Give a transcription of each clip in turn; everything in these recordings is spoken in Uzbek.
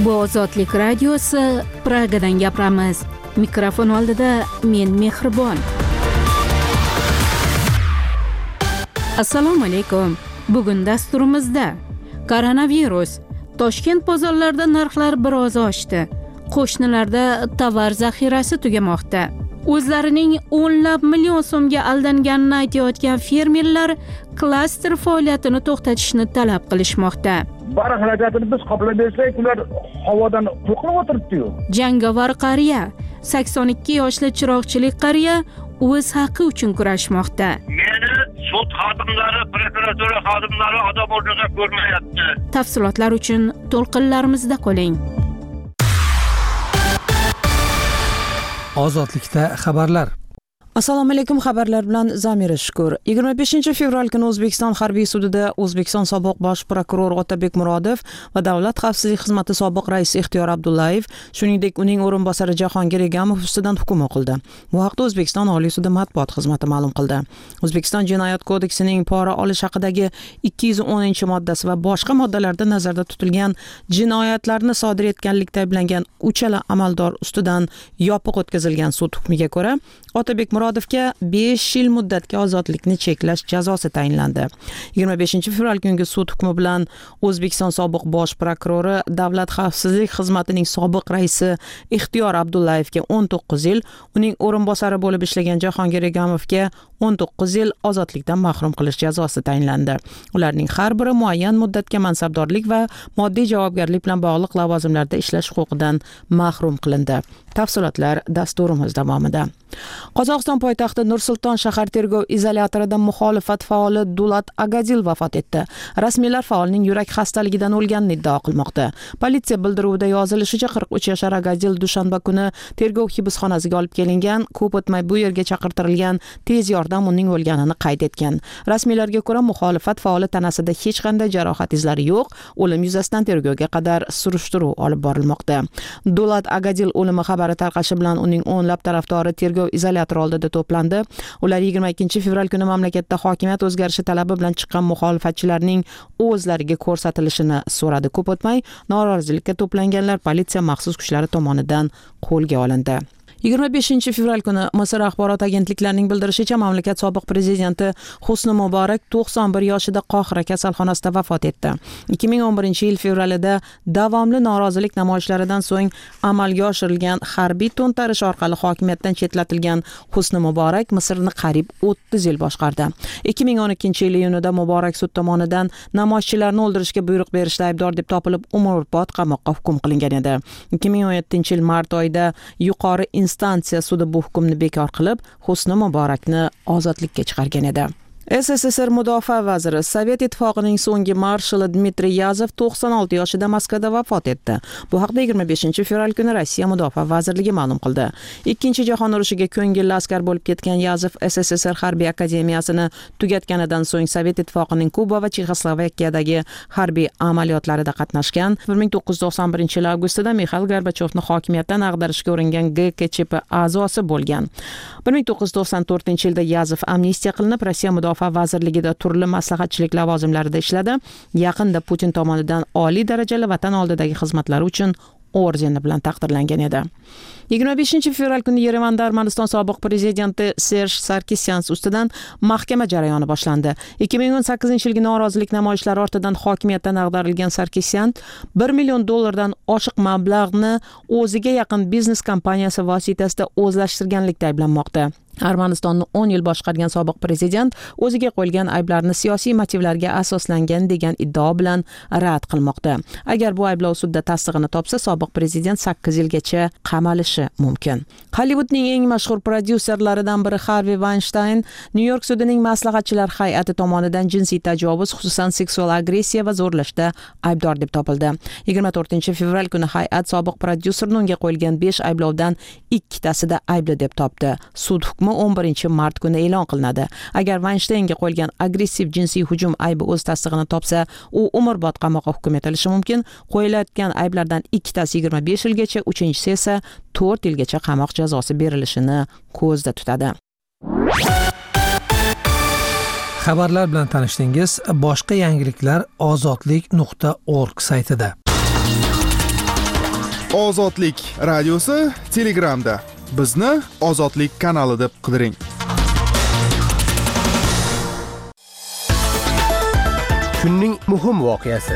Bu Ozodlik radiosi, Pragadan gapiramiz. Mikrofon oldida men Mehribon. Assalomu alaykum. Bugun dasturimizda koronavirus. Toshkent bozorlarida narxlar biroz oshdi. Qo'shnilarda tovar zaxirasi tugamoqda. O'zlarining o'nlab million so'mga aldanganini aytayotgan fermerlar klaster faoliyatini to'xtatishni talab qilishmoqda. Bari xarajatini biz qoplab bersak, ular havodan to'qib o'tiribdi-yu. Jangovar qariya, 82 yoshli chiroqchilik qariya o'z haqqi uchun kurashmoqda. Meni sud xodimlari, prokuratura xodimlari odam o'rniga ko'rmayapti. Tafsilotlar uchun to'lqinlarimizda qoling. Ozodlikda xabarlar. Assalomu alaykum, xabarlar bilan Zamira Shukur. 25-fevral kuni O'zbekiston harbiy sudida O'zbekiston sobiq bosh prokurori Otabek Murodov va Davlat xavfsizlik xizmati sobiq raisi Ixtiyor Abdullayev, shuningdek uning o'rinbosari Jahongir Egamov ustidan hukm o'qildi. Bu haqda O'zbekiston Oliy sudi matbuot xizmati ma'lum qildi. O'zbekiston Jinoyat kodeksining pora olish haqidagi 210-moddasi va boshqa moddalarda nazarda tutilgan jinoyatlarni sodir etganlikda ayblangan uchala amaldor ustidan yopiq o'tkazilgan sud hukmiga ko'ra Otabek Murodovga 5 yil muddatga ozodlikni cheklash jazosi tayinlandi. 25-fevral kungi sud hukmi bilan O'zbekiston sobiq bosh prokurori Davlat xavfsizlik xizmatining sobiq raisi Ixtiyor Abdullayevga 19 yil, uning o'rinbosari bo'lib ishlagan Jahongir Egamovga 19 yil ozodlikdan mahrum qilish jazosi tayinlandi. Ularning har biri muayyan muddatga mansabdorlik va moddiy javobgarlik bilan bog'liq lavozimlarda ishlash huquqidan mahrum qilindi. Tafsilotlar dasturimiz davomida. Qozog'iston poytaxti Nur-Sulton shahar tergov izolyatorida muxolifat faoli Dulat Agadil vafot etdi. Rasmiylar faolning yurak xastaligidan o'lganini iddao qilmoqda. Politsiya bildiruvida yozilishicha 43 yashar Agadil dushanba kuni tergov hibsxonasiga olib kelingan, ko'p o'tmay bu yerga chaqirtirilgan tez yordam uning o'lganini qayd etgan. Rasmiylarga ko'ra muxolifat faoli tanasida hech qanday jarohat izlari yo'q. O'lim yuzasidan tergovga qadar surishtiruv olib borilmoqda. Dulat Agadil o'limi xabari tarqashi bilan uning o'nlab tarafdori tergov izolyator oldida to'plandi. Ular 22-fevral kuni mamlakatda hokimiyat o'zgarishi talabi bilan chiqqan muxolifatchilarning o'zlariga ko'rsatilishini so'radi. Ko'p o'tmay norozilikka to'planganlar politsiya maxsus kuchlari tomonidan qo'lga olindi. 25-fevral kuni Misr axborot agentliklarining bildirishicha mamlakat sobiq prezidenti Husni Muborak 91 yoshida Qohira kasalxonasida vafot etdi. 2011-yil fevralida davomli norozilik namoyishlaridan so'ng amalga oshirilgan harbiy to'ntarish orqali hokimiyatdan chetlatilgan Husni Muborak Misrni qariyb 30 yil boshqardi. 2012-yil iyunida Muborak sud tomonidan namoyishchilarni o'ldirishga buyruq berishda aybdor deb topilib umrbod qamoqqa hukm qilingan edi. 2017-yil mart oyida yuqori instansiya sudi bu hukmni bekor qilib, Husni Muborakni ozodlikka chiqargan edi. SSSR mudofaa vaziri, Sovet ittifoqining so'nggi marshali Dmitriy Yazov 96 yoshida Moskvada vafot etdi. Bu haqda 25-fevral kuni Rossiya mudofaa vazirligi ma'lum qildi. Ikkinchi jahon urushiga ko'ngilli askar bo'lib ketgan Yazov SSSR harbiy akademiyasini tugatganidan so'ng Sovet ittifoqining Kuba va Chexoslovakiyadagi harbiy amaliyotlarida qatnashgan. 1991-yil avgustida Mixail Gorbachyovni hokimiyatdan ag'darishga uringan GKChP a'zosi bo'lgan. 1994-yilda Yazov amnistiya qilinib, Rossiya mudofaa vazirligida turli maslahatchilik lavozimlarida ishladi. Yaqinda Putin tomonidan oliy darajali vatan oldidagi xizmatlari uchun ordeni bilan taqdirlangan edi. 25-fevral kuni Yerevanda Armaniston sobiq prezidenti Serj Sarkisyan ustidan mahkama jarayoni boshlandi. 2018-yilgi norozilik namoyishlari ortidan hokimiyatdan ag'darilgan Sarkisyan $1 million oshiq mablag'ni o'ziga yaqin biznes kompaniyasi vositasida o'zlashtirganlikda ayblanmoqda. Armanistonni 10 yil boshqargan sobiq prezident o'ziga qo'yilgan ayblarni siyosiy motivlarga asoslangan degan iddao bilan rad qilmoqda. Agar bu ayblov sudda tasdig'ini topsa, sobiq prezident 8 yilgacha qamalishi mumkin. Hollywoodning eng mashhur prodyuserlaridan biri Harvey Weinstein New York sudining maslahatchilar hay'ati tomonidan jinsiy tajovuz, xususan seksual agressiya va zo'rlashda aybdor deb topildi. 24-fevral kuni hay'at sobiq prodyuserning unga qo'yilgan 5 ayblovdan 2tasida aybli deb topdi. Sud 11-mart kuni e'lon qilinadi. Agar Weinsteinga qo'yilgan agressiv jinsiy hujum aybi o'z tasdig'ini topsa, u umrbod qamoqqa hukm etilishi mumkin. Qo'yilayotgan ayblardan 2tasi 25 yilgacha, 3-inchisi esa 4 yilgacha qamoq jazosi berilishini ko'zda tutadi. Xabarlar bilan tanishdingiz. Boshqa yangiliklar ozodlik.org saytida. Ozodlik radiosi Telegramda. Bizni Ozodlik kanali deb qidiring. Kunning muhim voqeasi.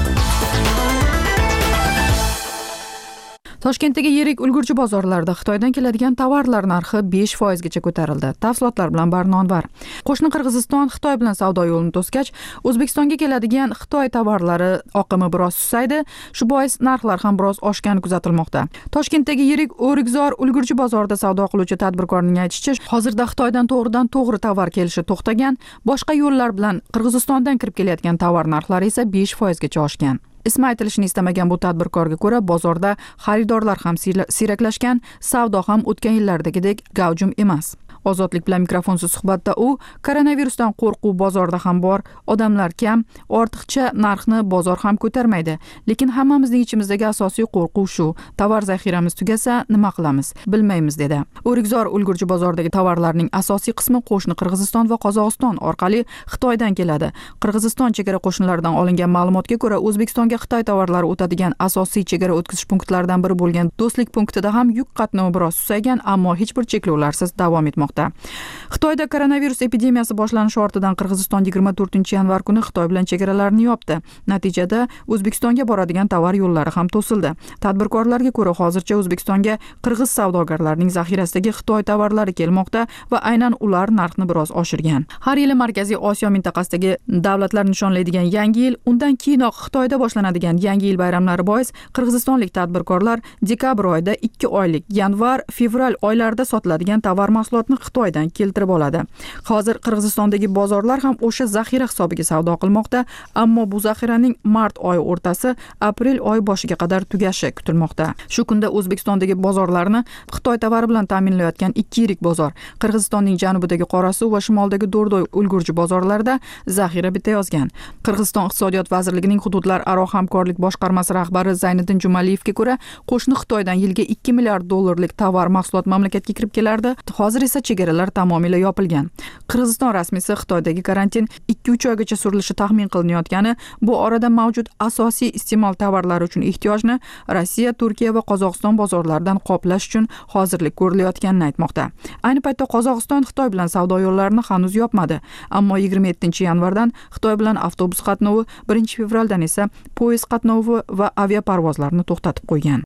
Toshkentdagi yirik ulgurji bozorlarda Xitoydan keladigan tovarlar narxi 5% gacha ko'tarildi. Tafsilotlar bilan Barnonvar. Qo'shni Qirg'iziston Xitoy bilan savdo yo'lini to'sgach, O'zbekistonga keladigan Xitoy tovarlari oqimi biroz susaydi. Shu bois narxlar ham biroz oshgani kuzatilmoqda. Toshkentdagi yirik O'rikzor ulgurji bozorida savdo qiluvchi tadbirkorning aytishicha, hozirda Xitoydan to'g'ridan-to'g'ri tovar kelishi to'xtagan, boshqa yo'llar bilan Qirg'izistondan kirib kelayotgan tovar narxlari esa 5% gacha oshgan. Ismi aytilishini istamagan bu tadbirkorga ko'ra, bozorda xaridorlar ham siyraklashgan, savdo ham o'tgan yillardagidek gavjum emas. Ozodlik bilan mikrofonsiz suhbatda u koronavirusdan qo'rquv bozorda ham bor, odamlar kam, ortiqcha narxni bozor ham ko'tarmaydi. Lekin hammamizning ichimizdagi asosiy qo'rquv shu: tovar zaxiramiz tugasa, nima qilamiz? Bilmaymiz dedi. O'rikzor ulgurji bozoridagi tovarlarning asosiy qismi qo'shni Qirg'iziston va Qozog'iston orqali Xitoydan keladi. Qirg'iziston chegara qo'shinlaridan olingan ma'lumotga ko'ra, O'zbekistonga Xitoy tovarlari o'tadigan asosiy chegara o'tkazish punktlaridan biri bo'lgan Do'stlik punktida ham yuk qatnovi biroz susaygan, ammo hech bir cheklovlarsiz davom etmoqda. Xitoyda koronavirus epidemiyasi boshlanishi ortidan Qirg'iziston 24-yanvar kuni Xitoy bilan chegaralarni yopdi. Natijada O'zbekistonga boradigan tovar yo'llari ham to'sildi. Tadbirkorlarga ko'ra, hozircha O'zbekistonga qirg'iz savdogarlarining zaxirasidagi Xitoy tovarlari kelmoqda va aynan ular narxni biroz oshirgan. Har yili Markaziy Osiyo mintaqasidagi davlatlar nishonlaydigan Yangi yil, undan keyinroq Xitoyda boshlanadigan Yangi yil bayramlari bois qirg'izistonlik tadbirkorlar dekabr oyida 2 oylik, yanvar-fevral oylarida sotiladigan tovar mahsulotini Xitoydan keltirib oladi. Hozir Qirg'izistondagi bozorlar ham o'sha zaxira hisobiga savdo qilmoqda, ammo bu zaxiraning mart oyi o'rtasi, aprel oyi boshiga qadar tugashi kutilmoqda. Shu kunda O'zbekistondagi bozorlarni Xitoy tovari bilan ta'minlayotgan ikki yirik bozor, Qirg'izistonning janubidagi Qorasuv va shimoldagi Do'rdoy ulgurji bozorlarida zaxira bitayozgan. Qirg'iziston iqtisodiyot vazirligining hududlararo hamkorlik boshqarmasi rahbari Zayniddin Jumaliyevga ko'ra, qo'shni Xitoydan yilga 2 milliard dollarlik tovar mahsulot mamlakatga kirib kelardi. Hozir esa chegaralar tamomila yopilgan. Qirg'iziston rasmiysi Xitoydagi karantin 2-3 oygacha surilishi taxmin qilinayotgani, bu orada mavjud asosiy iste'mol tovarlari uchun ehtiyojni Rossiya, Turkiya va Qozog'iston bozorlaridan qoplash uchun hozirlik ko'rilayotganini aytmoqda. Ayni paytda Qozog'iston Xitoy bilan savdo yo'llarini hanuz yopmadi, ammo 27-yanvardan Xitoy bilan avtobus qatnovi, 1-fevraldan esa poyezd qatnovi va aviaparvozlarni to'xtatib qo'ygan.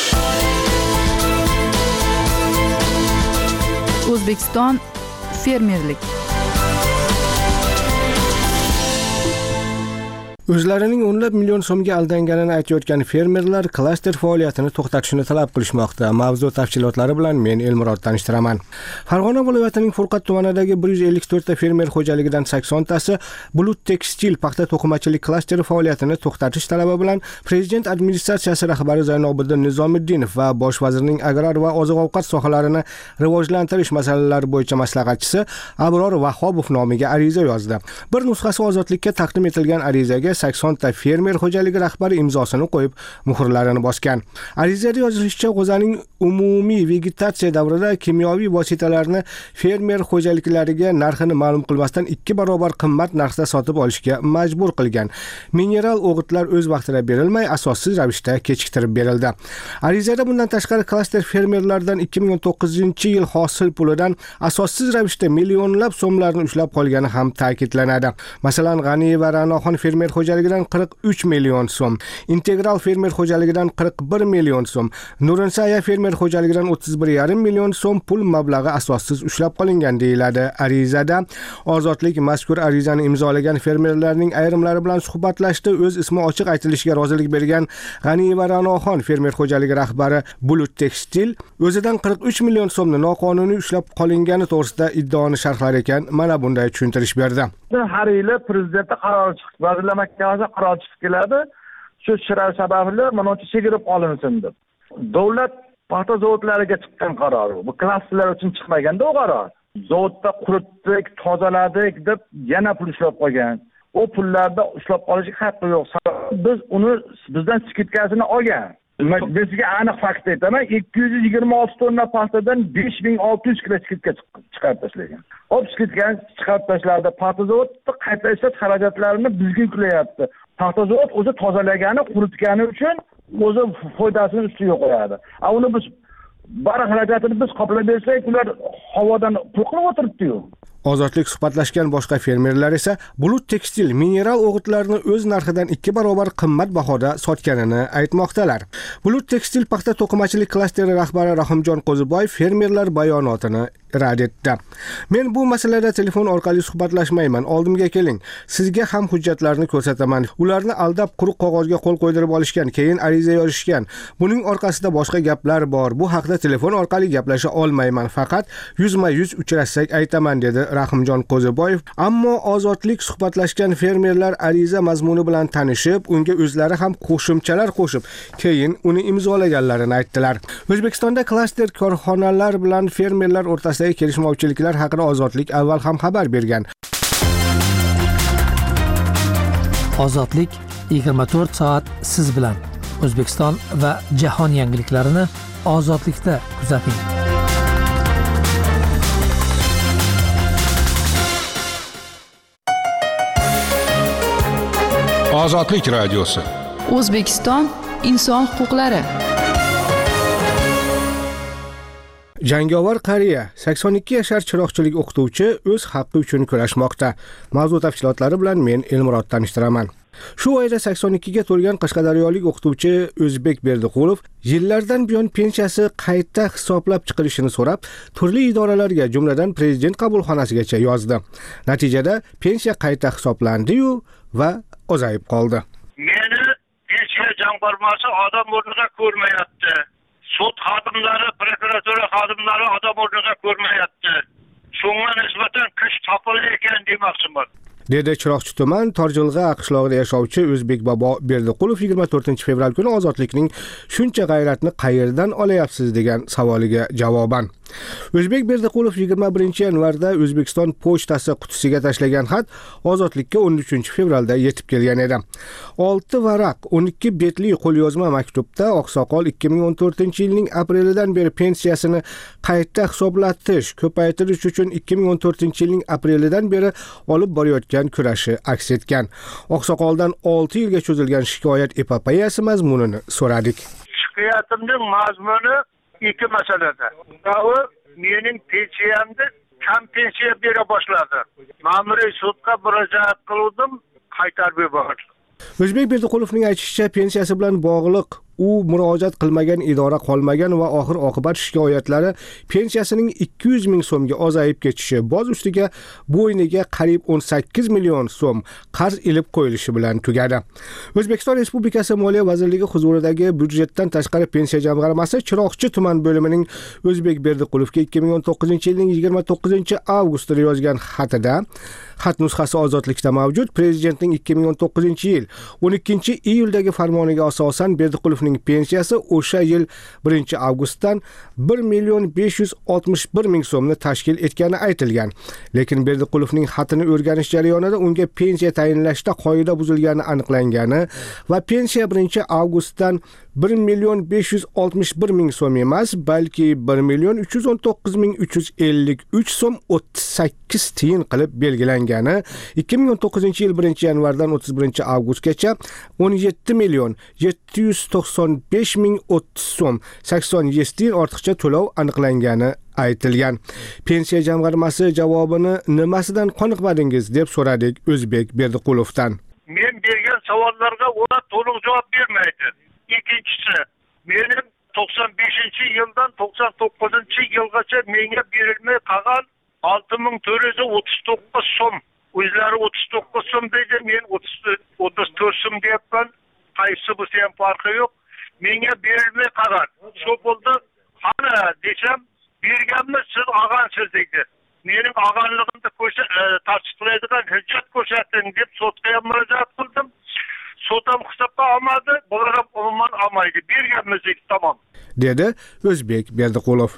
O'zbekiston fermerlik. O'zlarining o'nlab million so'mga aldanganini aytayotgan fermerlar klaster faoliyatini to'xtatishni talab qilishmoqda. Mavzu tafsilotlari bilan men Elmurod tanishtiraman. Farg'ona viloyatining Furqat tumanidagi 154 ta fermer xo'jaligidan 80 tasi Bulut tekstil paxta to'qimachilik klasteri faoliyatini to'xtatish talabi bilan Prezident administratsiyasi rahbari Zaynobiddin Nizomiddinov va bosh vazirning agrar va oziq-ovqat sohalarini rivojlantirish masalalari bo'yicha maslahatchisi Abror Vahobov nomiga ariza yozdi. Bir nusxasi Ozodlikka taqdim etilgan arizaga 80 ta fermer xo'jaligi rahbari imzosini qo'yib, muhrlarini bosgan. Arizada yozilishicha, g'o'zaning umumiy vegetatsiya davrida kimyoviy vositalarni fermer xo'jaliklariga narxini ma'lum qilmasdan 2 barobar qimmat narxda sotib olishga majbur qilgan. Mineral o'g'itlar o'z vaqtida berilmay, asossiz ravishda kechiktirib berildi. Arizada bundan tashqari klaster fermerlardan 2009-yil hosil pulidan asossiz ravishda millionlab so'mlarni ushlab qolgani ham ta'kidlanadi. Masalan, G'aniyev va Ra'noxon fermer xo'jaligidan 43 million so'm, Integral fermer xo'jaligidan 41 million so'm, Nurinsaya fermer xo'jaligidan 31,5 million so'm pul mablag'i asossiz ushlab qolingan deyiladi arizada. Ozodlik mazkur arizani imzolagan fermerlarning ayrimlari bilan suhbatlashdi. O'z ismi ochiq aytilishiga rozilik bergan G'aniyev va Ra'noxon fermer xo'jaligi rahbari Bulut tekstil o'zidan 43 million so'mni noqonuniy ushlab qolingani to'g'risida iddaoni sharhlar ekan, mana bunday tushuntirish berdi. Har yili prezidentning qarori chiqdi, vazirlar mahkamasiga qaror chiqib keladi. Shu shart sababli mana shu chegirib qolinsin deb. Davlat paxta zavodlariga chiqqan qaror. Bu klasterlar uchun chiqmaganda u qaror. Zavodda quritdik, tozaladik deb yana pul ushlab qo'ygan. O pullarda ushlab qolishga haqqi yo'q. Biz uni bizdan skitkasini olgan. Bizga aniq fakt aytaman, 226 tonna paxtadan 5600 kilo skitka chiqarib tashlagan. Skitkani chiqarib tashladi. Paxta zavodi qayta ishlash xarajatlarini bizga yuklayapti. Paxta zavod o'zi tozalagani, quritgani uchun o'zi foydasini ustiga qo'yadi. Uni biz bar xarajatini biz qoplab bersak, ular havodan pul qilib o'tiribdi-yu. Ozodlik suhbatlashgan boshqa fermerlar esa bulut tekstil mineral o'g'itlarini o'z narxidan 2 barobar qimmat bahoda sotganini aytmoqdalar. Bulut tekstil paxta to'qimachilik klasteri rahbari Rahimjon Qo'ziboyev fermerlar bayonotini rad etdi. Men bu masalada telefon orqali suhbatlashmayman. Oldimga keling. Sizga ham hujjatlarni ko'rsataman. Ularni aldab quruq qog'ozga qo'l qo'ydirib olishgan, keyin ariza yozishgan. Buning orqasida boshqa gaplar bor. Bu haqda telefon orqali gaplasha olmayman. Faqat yuzma-yuz uchrashsak aytaman dedi Rahimjon Qo'ziboyev. Ammo ozodlik suhbatlashgan fermerlar ariza mazmuni bilan tanishib, unga o'zlari ham qo'shimchalar qo'shib, keyin uni imzolaganlarini aytdilar. O'zbekistonda klaster korxonalar bilan fermerlar o'rtasidagi kelishmovchiliklar haqida Ozodlik avval ham xabar bergan. Ozodlik 24 soat siz bilan. O'zbekiston va jahon yangiliklarini Ozodlikda kuzating. Ozodlik radiosi. O'zbekiston inson huquqlari. Jangovar qariya 82 yashar chiroqchilik o'qituvchi o'z haqqi uchun kurashmoqda. Mavzu tafsilotlari bilan men Elmurod tanishtiraman. Shu oyda 82 ga to'lgan qashqadaryolik o'qituvchi O'zbek Berdiqulov yillardan buyon pensiyasi qayta hisoblab chiqilishini so'rab, turli idoralarga, jumladan prezident qabulxonasigacha yozdi. Natijada pensiya qayta hisoblandi-yu va ozayib qoldi. Meni pensiya jamg'armasi odam o'rniga ko'rmayapti. Sud xodimlari, prokuratura xodimlari odam o'rniga ko'rmayapti. Shunga nisbatan kuch topildi ekan demoqchiman. Dedi Chiroqchi tuman Torjilg'a qishlog'ida yashovchi O'zbek Bobo Berdiqulov 24 fevral kuni Ozodlikning shuncha g'ayratni qayerdan olayapsiz degan savoliga javoban. O'zbek Berdiqulov 21 yanvarda O'zbekiston pochtasi qutisiga tashlagan xat Ozodlikka 13 fevralda yetib kelgan edi. 6 varaq 12 betli qo'lyozma maktubda oqsoqol 2014-yilning aprelidan beri pensiyasini qayta hisoblatish, ko'paytirish uchun 2014-yilning aprelidan beri olib borayotgan kurashi aks etgan. Oqsoqoldan 6 yilga cho'zilgan shikoyat epopeyasi mazmunini so'radik. Shikoyatimning mazmuni ikki masalada. Biri mening pensiyamni kam pensiya bera boshladi. Ma'muriy sudga murojaat qildim, qaytarib yubordi. O'zbek Berdiqulovning aytishicha, pensiyasi bilan bog'liq u murojaat qilmagan idora qolmagan va oxir oqibat shikoyatlari pensiyasining 200 ming so'mga ozayib ketishi, boz ustiga bo'yniga qariyb 18 million so'm qarz ilib qo'yilishi bilan tugadi. O'zbekiston Respublikasi Moliya vazirligi huzuridagi byudjetdan tashqari pensiya jamg'armasi Chiroqchi tuman bo'limining O'zbek Berdiqulovga 2019-yilning 29-avgustida yozgan xatida, xat nusxasi Ozodlikda mavjud, prezidentning 2019-yil 12-iyuldagi farmoniga asosan Berdiqulovning pensiyasi o'sha yil 1-avgustdan 1,561,000 so'mni tashkil etgani aytilgan. Lekin Berdiqulovning xatini o'rganish jarayonida unga pensiya tayinlashda qoida buzilgani aniqlangani va pensiya 1-avgustdan 1,561,000 so'm emas, balki 1,319,353 so'm 38 tiyin qilib belgilangani, 2019-yil 1-yanvardan 31-avgustgacha 17,795,030 so'm 87 tiyin ortiqcha to'lov aniqlangani aytilgan. Pensiya jamg'armasi javobini nimasidan qoniqmadingiz deb so'radik O'zbek Berdiqulovdan. Men bergan savollarga ular to'liq javob bermaydi. Ikkinchisi, mening 95-yildan 99-yilgacha menga berilmay qolgan 6,439 so'm. O'zlari 39 so'm deydi, men 34 so'm deyapman. Qaysi bo'lsa ham farqi yo'q. Menga berilmay qolgan. Shu bo'ldi. Qani desam, berganmiz, siz og'ansiz deydi. Mening og'anligimni tasdiqlaydigan hujjat ko'rsating deb sudga ham murojaat qildim. Sud ham hisobga olmadi, bular ham umuman olmaydi. Berganmiz deydi, tamom. Dedi O'zbek Berdiqulov.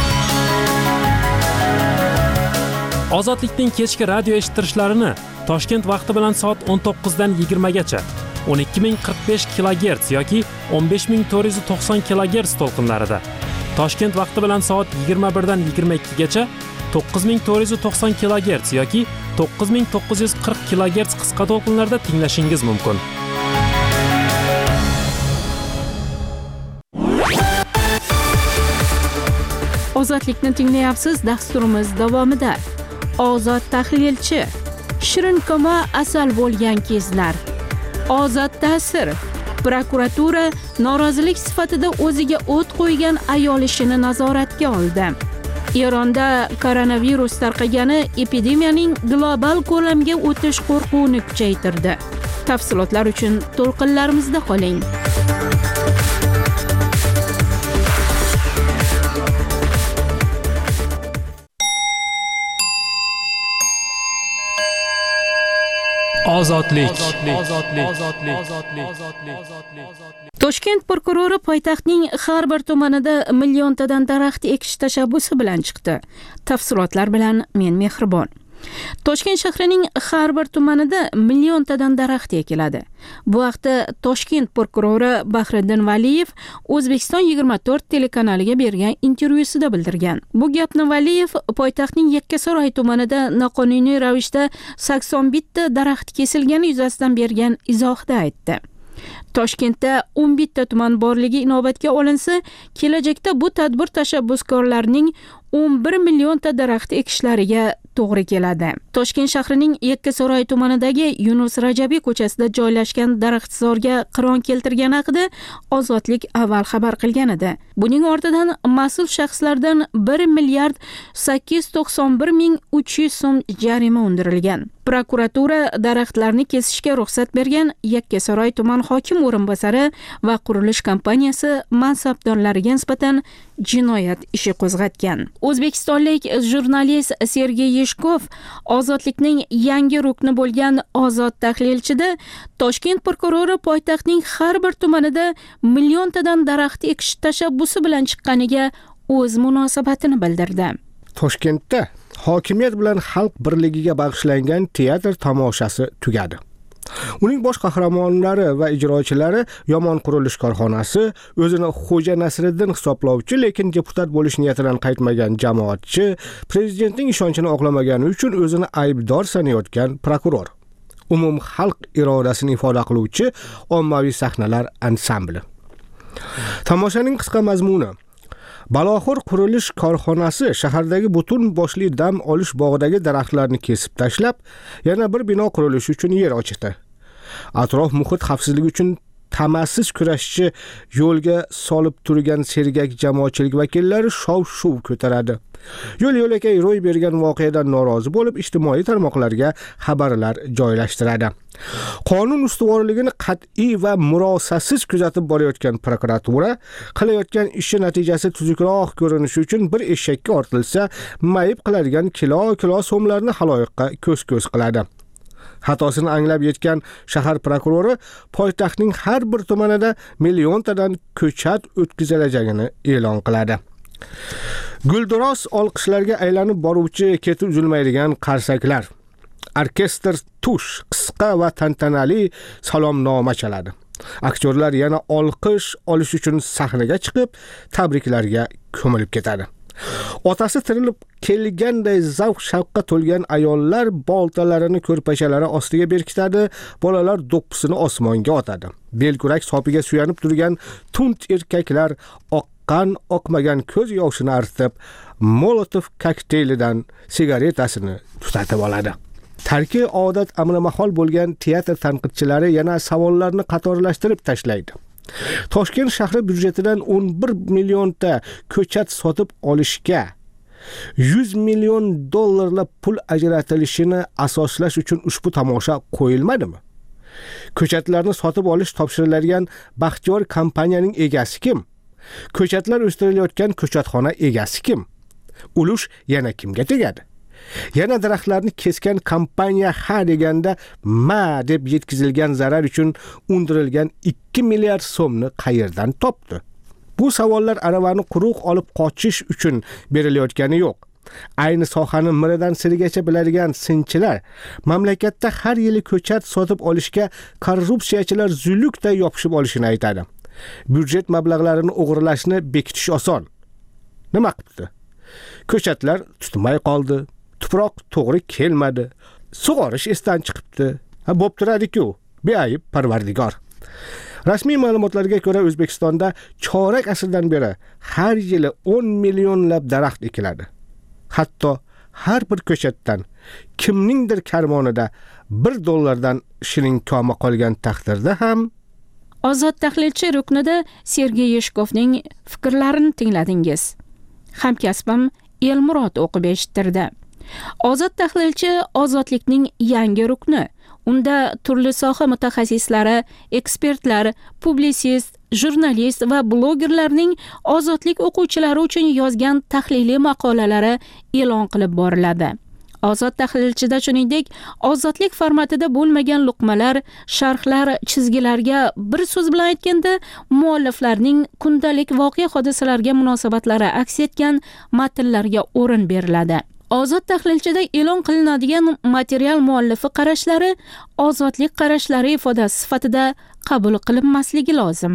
Ozodlikning kechki radio eshittirishlarini Toshkent vaqti bilan soat 19 dan 20 gacha 12045 kHz yoki 15490 kHz to'lqinlarida, Toshkent vaqti bilan soat 21 dan 22 gacha 9490 kHz yoki 9940 kHz qisqa to'lqinlarda tinglashingiz mumkin. Ozodlikni tinglayapsiz. Dasturimiz davomida ozod tahlilchi, shirin koma asal bo'lgan kezlar, ozod ta'sir, prokuratura norozilik sifatida o'ziga o't qo'ygan ayol ishini nazoratga oldi. Eronda koronavirus tarqagani epidemiyaning global ko'lamga o'tish qo'rquvini kuchaytirdi. Tafsilotlar uchun to'lqinlarimizda qoling. Ozodlik. Toshkent prokurori poytaxtning har bir tumanida milliontadan daraxt ekish tashabbusi bilan chiqdi. Tafsilotlar bilan men Mehribon. Toshkent shahrining har bir tumanida milliontadan daraxt ekiladi. Bu haqda Toshkent prokurori Bahriddin Valiyev O'zbekiston 24 telekanaliga bergan intervyusida bildirgan. Bu gapni Valiyev poytaxtning Yakkasaroy tumanida noqonuniy ravishda 81 ta daraxt kesilgani yuzasidan bergan izohida aytdi. Toshkentda 11 ta tuman borligi inobatga olinsa, kelajakda bu tadbir tashabbuskorlarining 11 millionta daraxt ekishlariga to'g'ri keladi. Toshkent shahrining Yakkasaroy tumanidagi Yunus Rajabiy ko'chasida joylashgan daraxtzorga qiron keltirgani haqida Ozodlik avval xabar qilgan edi. Buning ortidan mas'ul shaxslardan 1 milliard 891 ming 300 so'm jarima undirilgan. Prokuratura daraxtlarni kesishga ruxsat bergan Yakkasaroy tuman hokim o'rinbosari va qurilish kompaniyasi mansabdorlariga nisbatan jinoyat ishi qo'zg'atgan. O'zbekistonlik jurnalist Sergey Yeshkov Ozodlikning yangi rukni bo'lgan ozod tahlilchida Toshkent prokurori poytaxtning har bir tumanida milliontadan daraxt ekish tashabbusi bilan chiqqaniga o'z munosabatini bildirdi. Toshkentda hokimiyat bilan xalq birligiga bag'ishlangan teatr tomoshasi tugadi. Uning bosh qahramonlari va ijrochilari Yomon qurilish korxonasi, o'zini Xo'ja Nasriddin hisoblovchi, lekin deputat bo'lish niyatidan qaytmagan jamoatchi, prezidentning ishonchini oqlamagani uchun o'zini aybdor sanayotgan prokuror, umum xalq irodasini ifoda qiluvchi ommaviy sahnalar ansambli. Tomoshaning qisqa mazmuni: Baloxo'r qurilish korxonasi shahardagi butun boshli dam olish bog'idagi daraxtlarni kesib tashlab, yana bir bino qurilishi uchun yer ochdi. Atrof muhit xavfsizligi uchun tamassiz kurashchi yo'lga solib turgan sergak jamoatchilik vakillari shov-shuv ko'taradi. Yo'l-yo'lakay ro'y bergan voqeadan norozi bo'lib, ijtimoiy tarmoqlarga xabarlar joylashtiradi. Qonun ustuvorligini qat'iy va murosasiz kuzatib borayotgan prokuratura qilayotgan ishi natijasi tuzukroq ko'rinishi uchun bir eshakka ortilsa, mayib qiladigan kilo so'mlarni haloyiqqa ko'z-ko'z qiladi. Xatosini anglab yetgan shahar prokurori poytaxtning har bir tumanida milliontadan ko'chat o'tkazilajagini e'lon qiladi. Gulduros olqishlarga aylanib boruvchi keti uzilmaydigan qarsaklar. Orkestr tush, qisqa va tantanali salomnoma chaladi. Aktyorlar yana olqish olish uchun sahnaga chiqib, tabriklarga ko'milib ketadi. Otasi tirilib kelganday zavq-shavqqa to'lgan ayollar boltalarini ko'rpachalari ostiga berkitadi, bolalar do'ppisini osmonga otadi. Belkurak sopiga suyanib turgan tund erkaklar oqmagan ko'z yoshini artib, Molotov kokteylidan sigaretasini tutatib oladi. Tarki odat amrimahol bo'lgan teatr tanqidchilari yana savollarni qatorlashtirib tashlaydi. Toshkent shahri byudjetidan 11 millionta ko'chat sotib olishga $100 million pul ajratilishini asoslash uchun ushbu tomosha qo'yilmadimi? Ko'chatlarni sotib olish topshiriladigan baxtiyor kompaniyaning egasi kim? Ko'chatlar o'stirilayotgan ko'chatxona egasi kim? Ulush yana kimga tegadi? Yana daraxtlarni kesgan kompaniya ha deganda ma deb yetkazilgan zarar uchun undirilgan 2 milliard so'mni qayerdan topdi? Bu savollar aravani quruq olib qochish uchun berilayotgani yo'q. Ayni sohani miridan sirigacha biladigan sinchilar mamlakatda har yili ko'chat sotib olishga korrupsiyachilar zulukday yopishib olishini aytadi. Byudjet mablag'larini o'g'irlashni bekitish oson. Nima qildi? Ko'chatlar tutmay qoldi. Tuproq to'g'ri kelmadi. Sug'orish esdan chiqibdi. Bo'p turadi-ku, beayb Parvardigor. Rasmiy ma'lumotlarga ko'ra, O'zbekistonda chorak asrdan beri har yili 10 millionlab daraxt ekiladi. Hatto har bir ko'chatdan kimningdir karmonida $1 shirin ko'ma qolgan taqdirda ham. Ozod tahlilchi ruknida Sergey Yeshkovning fikrlarini tingladingiz. Hamkasbim Elmurod o'qib eshittirdi. Ozod tahlilchi ozodlikning yangi rukni. Unda turli soha mutaxassislari, ekspertlar, publisist, jurnalist va blogerlarning ozodlik o'quvchilari uchun yozgan tahliliy maqolalari e'lon qilib boriladi. Ozod tahlilchida shuningdek, ozodlik formatida bo'lmagan luqmalar, sharhlar, chizgilarga, bir so'z bilan aytganda, mualliflarning kundalik voqea hodisalarga munosabatlari aks etgan matnlarga o'rin beriladi. Ozod tahlilchida e'lon qilinadigan material muallifi qarashlari ozodlik qarashlari ifodasi sifatida qabul qilinmasligi lozim.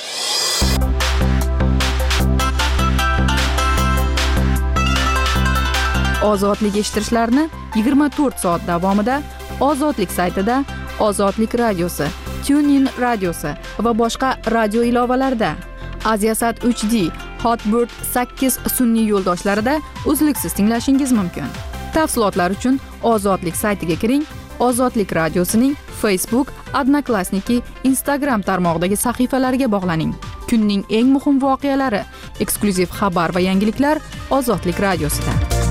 Ozodlik eshittirishlarni 24 soat davomida Ozodlik saytida, Ozodlik radiosi, TuneIn radiosi va boshqa radio ilovalarida, Aziasat 3D, Hotbird 8 sun'iy yo'ldoshlarida uzluksiz tinglashingiz mumkin. Tafsilotlar uchun Ozodlik saytiga kiring, Ozodlik radiosining Facebook, Odnoklassniki, Instagram tarmog'idagi sahifalariga bog'laning. Kunning eng muhim voqealari, eksklyuziv xabar va yangiliklar Ozodlik radiosida.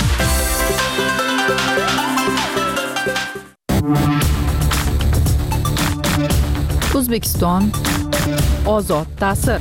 O'zbekiston ozod ta'sir.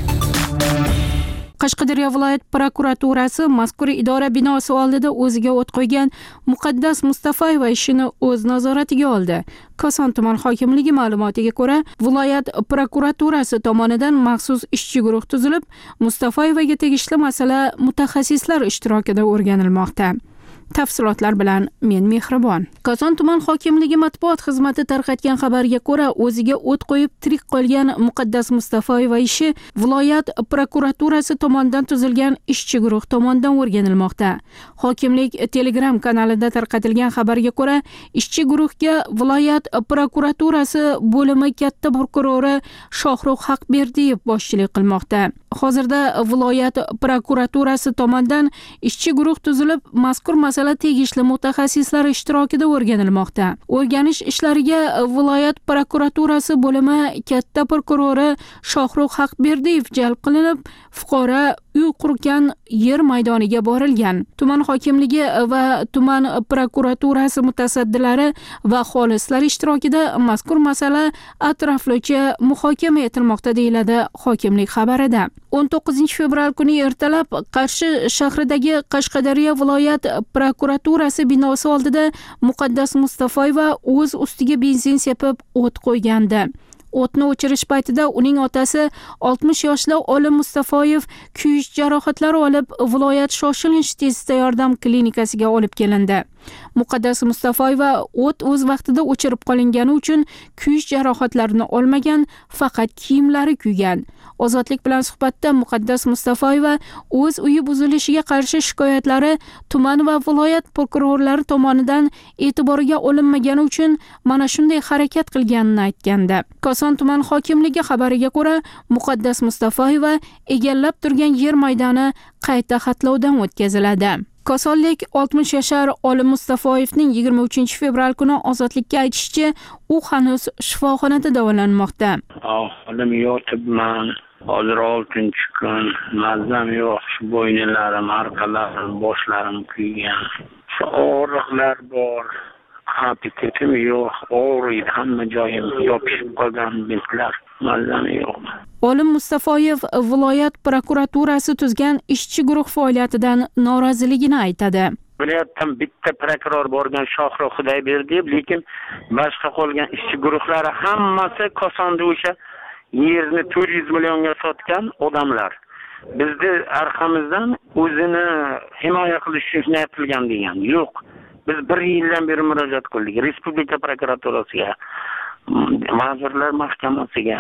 Qashqadaryo viloyat prokuraturasi mazkur idora binosi oldida o'ziga o't qo'ygan Muqaddas Mustafayeva ishini o'z nazoratiga oldi. Koson tuman hokimligi ma'lumotiga ko'ra, viloyat prokuraturasi tomonidan maxsus ishchi guruh tuzilib, Mustafayevaga tegishli masala mutaxassislar ishtirokida o'rganilmoqda. Tafsilotlar bilan men Mehribon. Koson tuman hokimligi matbuot xizmati tarqatgan xabarga ko'ra, o'ziga o't qo'yib tirik qolgan Muqaddas Mustafayeva ishi viloyat prokuraturasi tomonidan tuzilgan ishchi guruh tomonidan o'rganilmoqda. Hokimlik Telegram kanalida tarqatilgan xabarga ko'ra, ishchi guruhga viloyat prokuraturasi bo'limi katta prokurori Shohruh Haqberdiyev boshchilik qilmoqda. Hozirda viloyat prokuraturasi tomonidan ishchi guruh tuzilib, mazkur masala tegishli mutaxassislar ishtirokida o'rganilmoqda. O'rganish ishlariga viloyat prokuraturasi bo'limi katta prokurori Shohruh Haqberdiyev jalb qilinib, fuqaro uy qurgan yer maydoniga borilgan. Tuman hokimligi va tuman prokuraturasi mutasaddilari va xolislar ishtirokida mazkur masala atroflicha muhokama etilmoqda, deyiladi hokimlik xabarida. 19 fevral kuni ertalab Qarshi shahridagi Qashqadaryo viloyat prokuraturasi binosi oldida Muqaddas Mustafayeva o'z ustiga benzin sepib o't qo'ygandi. O'tni o'chirish paytida uning otasi 60 yoshli Olim Mustafayev kuyish jarohatlari olib, viloyat shoshilinch tezda yordam klinikasiga olib kelindi. Muqaddas Mustafayeva o't o'z vaqtida o'chirib qolingani uchun kuyish jarohatlarini olmagan, faqat kiyimlari kuygan. Ozodlik bilan suhbatda Muqaddas Mustafayeva o'z uyi buzilishiga qarshi shikoyatlari tuman va viloyat prokurorlari tomonidan e'tiboriga olinmagani uchun mana shunday harakat qilganini aytgandi. Koson tuman hokimligi xabariga ko'ra, Muqaddas Mustafayeva egallab turgan yer maydoni qayta xatlovdan o'tkaziladi. Kosonlik 60 yashar Olim Mustafayevning 23 fevral kuni ozodlikka aytishicha, u hanuz shifoxonada davolanmoqda. Olim yotibman. Hozir 6-chi kun. Mazam yo'q, bo'yinlarim, orqalarim, boshlarim kuygan. Og'riqlar bor. Appetitim yo'q, og'riydi, hamma joyim yopishib qolgan bitlar. Mazam yo'q. Olim Mustafayev viloyat prokuraturasi tuzgan ishchi guruh faoliyatidan noroziligini aytadi. Viloyatdan bitta prokuror borgan Shohruh Xudoyberdiyev, lekin boshqa qolgan ishchi guruhlari hammasi Kosonda o'sha yerni 400 millionga sotgan odamlar. Bizni arqamizdan o'zini himoya qilish uchun aytilgan degan. Yo'q. Biz 1 yildan beri murojaat qildik Respublika prokuraturasiga, Vazirlar Mahkamasiga,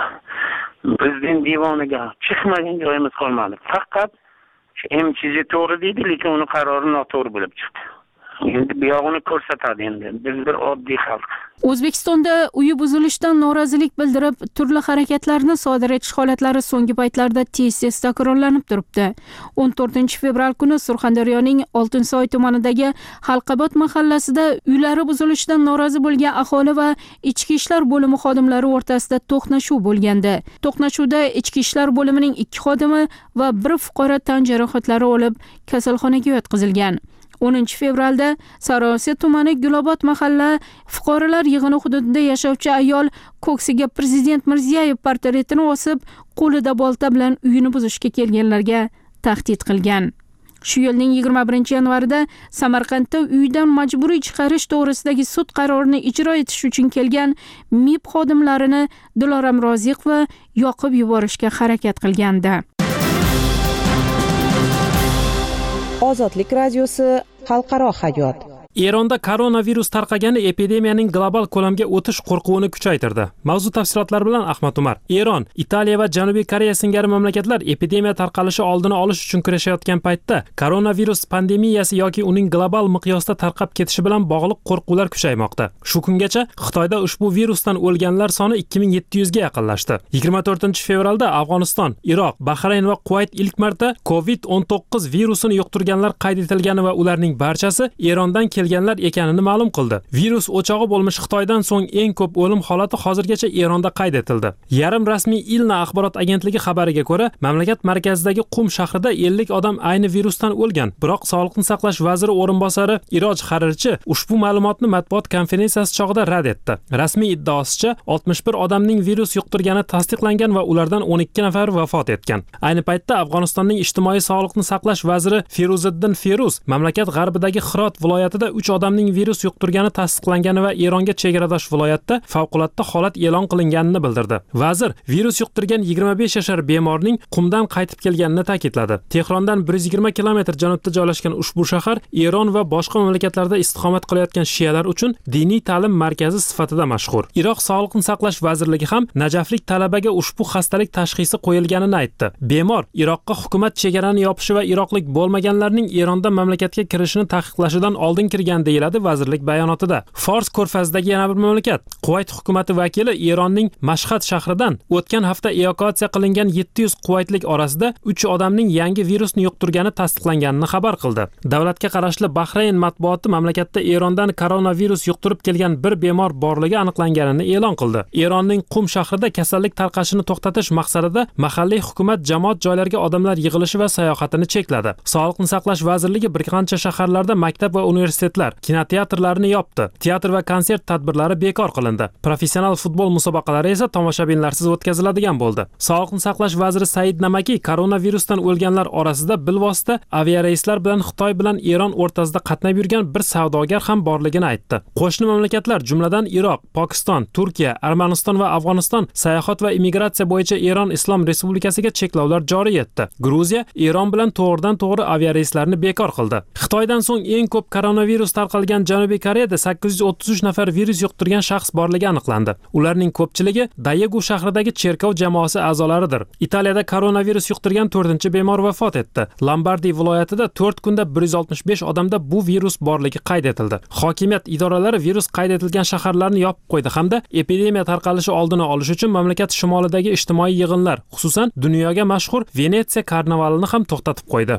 Prezident divoniga, chiqmagan joyimiz qolmadi. Faqat MCZ to'g'ri deydi, lekin uni qarori noto'g'ri bo'lib chiqdi. Endi bu yog'ini ko'rsatadi endi. Biz bir oddiy xalq. O'zbekistonda uyi buzilishidan norozilik bildirib, turli harakatlarni sodir etish holatlari so'nggi paytlarda tez-tez takrorlanib turibdi. 14 fevral kuni Surxondaryoning Oltinsoy tumanidagi Halqabod mahallasida uylari buzilishidan norozi bo'lgan aholi va ichki ishlar bo'limi xodimlari o'rtasida to'qnashuv bo'lgandi. To'qnashuvda ichki ishlar bo'limining 2 xodimi va bir fuqaro tan jarohatlari olib, kasalxonaga yotqizilgan. 10 fevralda Sariosiyo tumani Gulobod mahalla fuqarolar yig'ini hududida yashovchi ayol ko'ksiga Prezident Mirziyoyev portretini osib, qo'lida bolta bilan uyini buzishga kelganlarga tahdid qilgan. Shu yilning 21 yanvarida Samarqandda uydan majburiy chiqarish to'g'risidagi sud qarorini ijro etish uchun kelgan MIB xodimlarini Diloram Roziqova yoqib yuborishga harakat qilgandi. Ozodlik radiosi xalqaro hayot. Eronda koronavirus tarqagani epidemiyaning global ko'lamga o'tish qo'rquvini kuchaytirdi. Mavzu tafsilotlari bilan Ahmad Umar. Eron, Italiya va Janubiy Koreya singari mamlakatlar epidemiya tarqalishi oldini olish uchun kurashayotgan paytda koronavirus pandemiyasi yoki uning global miqyosda tarqab ketishi bilan bog'liq qo'rquvlar kuchaymoqda. Shu kungacha Xitoyda ushbu virusdan o'lganlar soni 2700 ga yaqinlashdi. 24 fevralda Afg'oniston, Iroq, Bahrayn va Kuvayt ilk marta COVID-19 virusini yuqtirganlar qayd etilgani va ularning barchasi Erondan kelganlar ekanini ma'lum qildi. Virus o'chog'i bo'lmish Xitoydan so'ng eng ko'p o'lim holati hozirgacha Eronda qayd etildi. Yarim rasmiy ILNA axborot agentligi xabariga ko'ra, mamlakat markazidagi Qum shahrida 50 odam ayni virusdan o'lgan. Biroq Sog'liqni saqlash vaziri o'rinbosari Iroj Harirchi ushbu ma'lumotni matbuot konferensiyasi chog'ida rad etdi. Rasmiy iddaosicha 61 odamning virus yuqtirgani tasdiqlangan va ulardan 12 nafari vafot etgan. Ayni paytda Afg'onistonning ijtimoiy sog'liqni saqlash vaziri Feruziddin Feruz mamlakat g'arbidagi Hirot viloyatida 3 odamning virus yuqtirgani tasdiqlangani va Eronga chegaradosh viloyatda favqulodda holat e'lon qilinganini bildirdi. Vazir virus yuqtirgan 25 yashar bemorning Qumdan qaytib kelganini ta'kidladi. Tehrondan 120 kilometr janubda joylashgan ushbu shahar Eron va boshqa mamlakatlarda istiqomat qilayotgan shiyalar uchun diniy ta'lim markazi sifatida mashhur. Iroq Sog'liqni saqlash vazirligi ham najaflik talabaga ushbu xastalik tashxisi qo'yilganini aytdi. Bemor Iroqqa hukumat chegarani yopishi va iroqlik bo'lmaganlarning Erondan mamlakatga kirishini taqiqlashidan oldin kirgan deyiladi vazirlik bayonotida. Fors ko'rfazidagi yana bir mamlakat. Kuvayt hukumati vakili Eronning Mashhad shahridan o'tgan hafta evakuatsiya qilingan 700 kuvaytlik orasida 3 odamning yangi virusni yuqtirgani tasdiqlanganini xabar qildi. Davlatga qarashli Bahrayn matbuoti mamlakatda Erondan koronavirus yuqtirib kelgan bir bemor borligi aniqlanganini e'lon qildi. Eronning Qum shahrida kasallik tarqashini to'xtatish maqsadida mahalliy hukumat jamoat joylariga odamlar yig'ilishi va sayohatini chekladi. Sog'liqni saqlash vazirligi bir qancha shaharlarda maktab va universitetlar, kinoteatrlarni yopdi. Teatr va konsert tadbirlari bekor qilindi. Professional futbol musobaqalari esa tomoshabinlarsiz o'tkaziladigan bo'ldi. Sog'liqni saqlash vaziri Said Namaki koronavirusdan o'lganlar orasida bilvosita aviareyslar bilan Xitoy bilan Eron o'rtasida qatnab yurgan bir savdogar ham borligini aytdi. Qo'shni mamlakatlar, jumladan Iroq, Pokiston, Turkiya, Armaniston va Afg'oniston sayohat va immigratsiya bo'yicha Eron Islom Respublikasiga cheklovlar joriy etdi. Gruziya Eron bilan to'g'ridan-to'g'ri aviareyslarni bekor qildi. Xitoydan so'ng eng ko'p koronavirus tarqalgan Janubiy Koreyada 833 nafar virus yuqtirgan shaxs borligi aniqlandi. Ularning ko'pchiligi Daegu shahridagi cherkov jamoasi a'zolaridir. Italiyada koronavirus yuqtirgan 4-bemor vafot etdi. Lombardiy viloyatida 4 kunda 165 odamda bu virus borligi qayd etildi. Hokimiyat idoralari virus qayd etilgan shaharlarni yopib qo'ydi hamda epidemiya tarqalishi oldini olish uchun mamlakat shimolidagi ijtimoiy yig'inlar, xususan dunyoga mashhur Venetsiya karnavalini ham to'xtatib qo'ydi.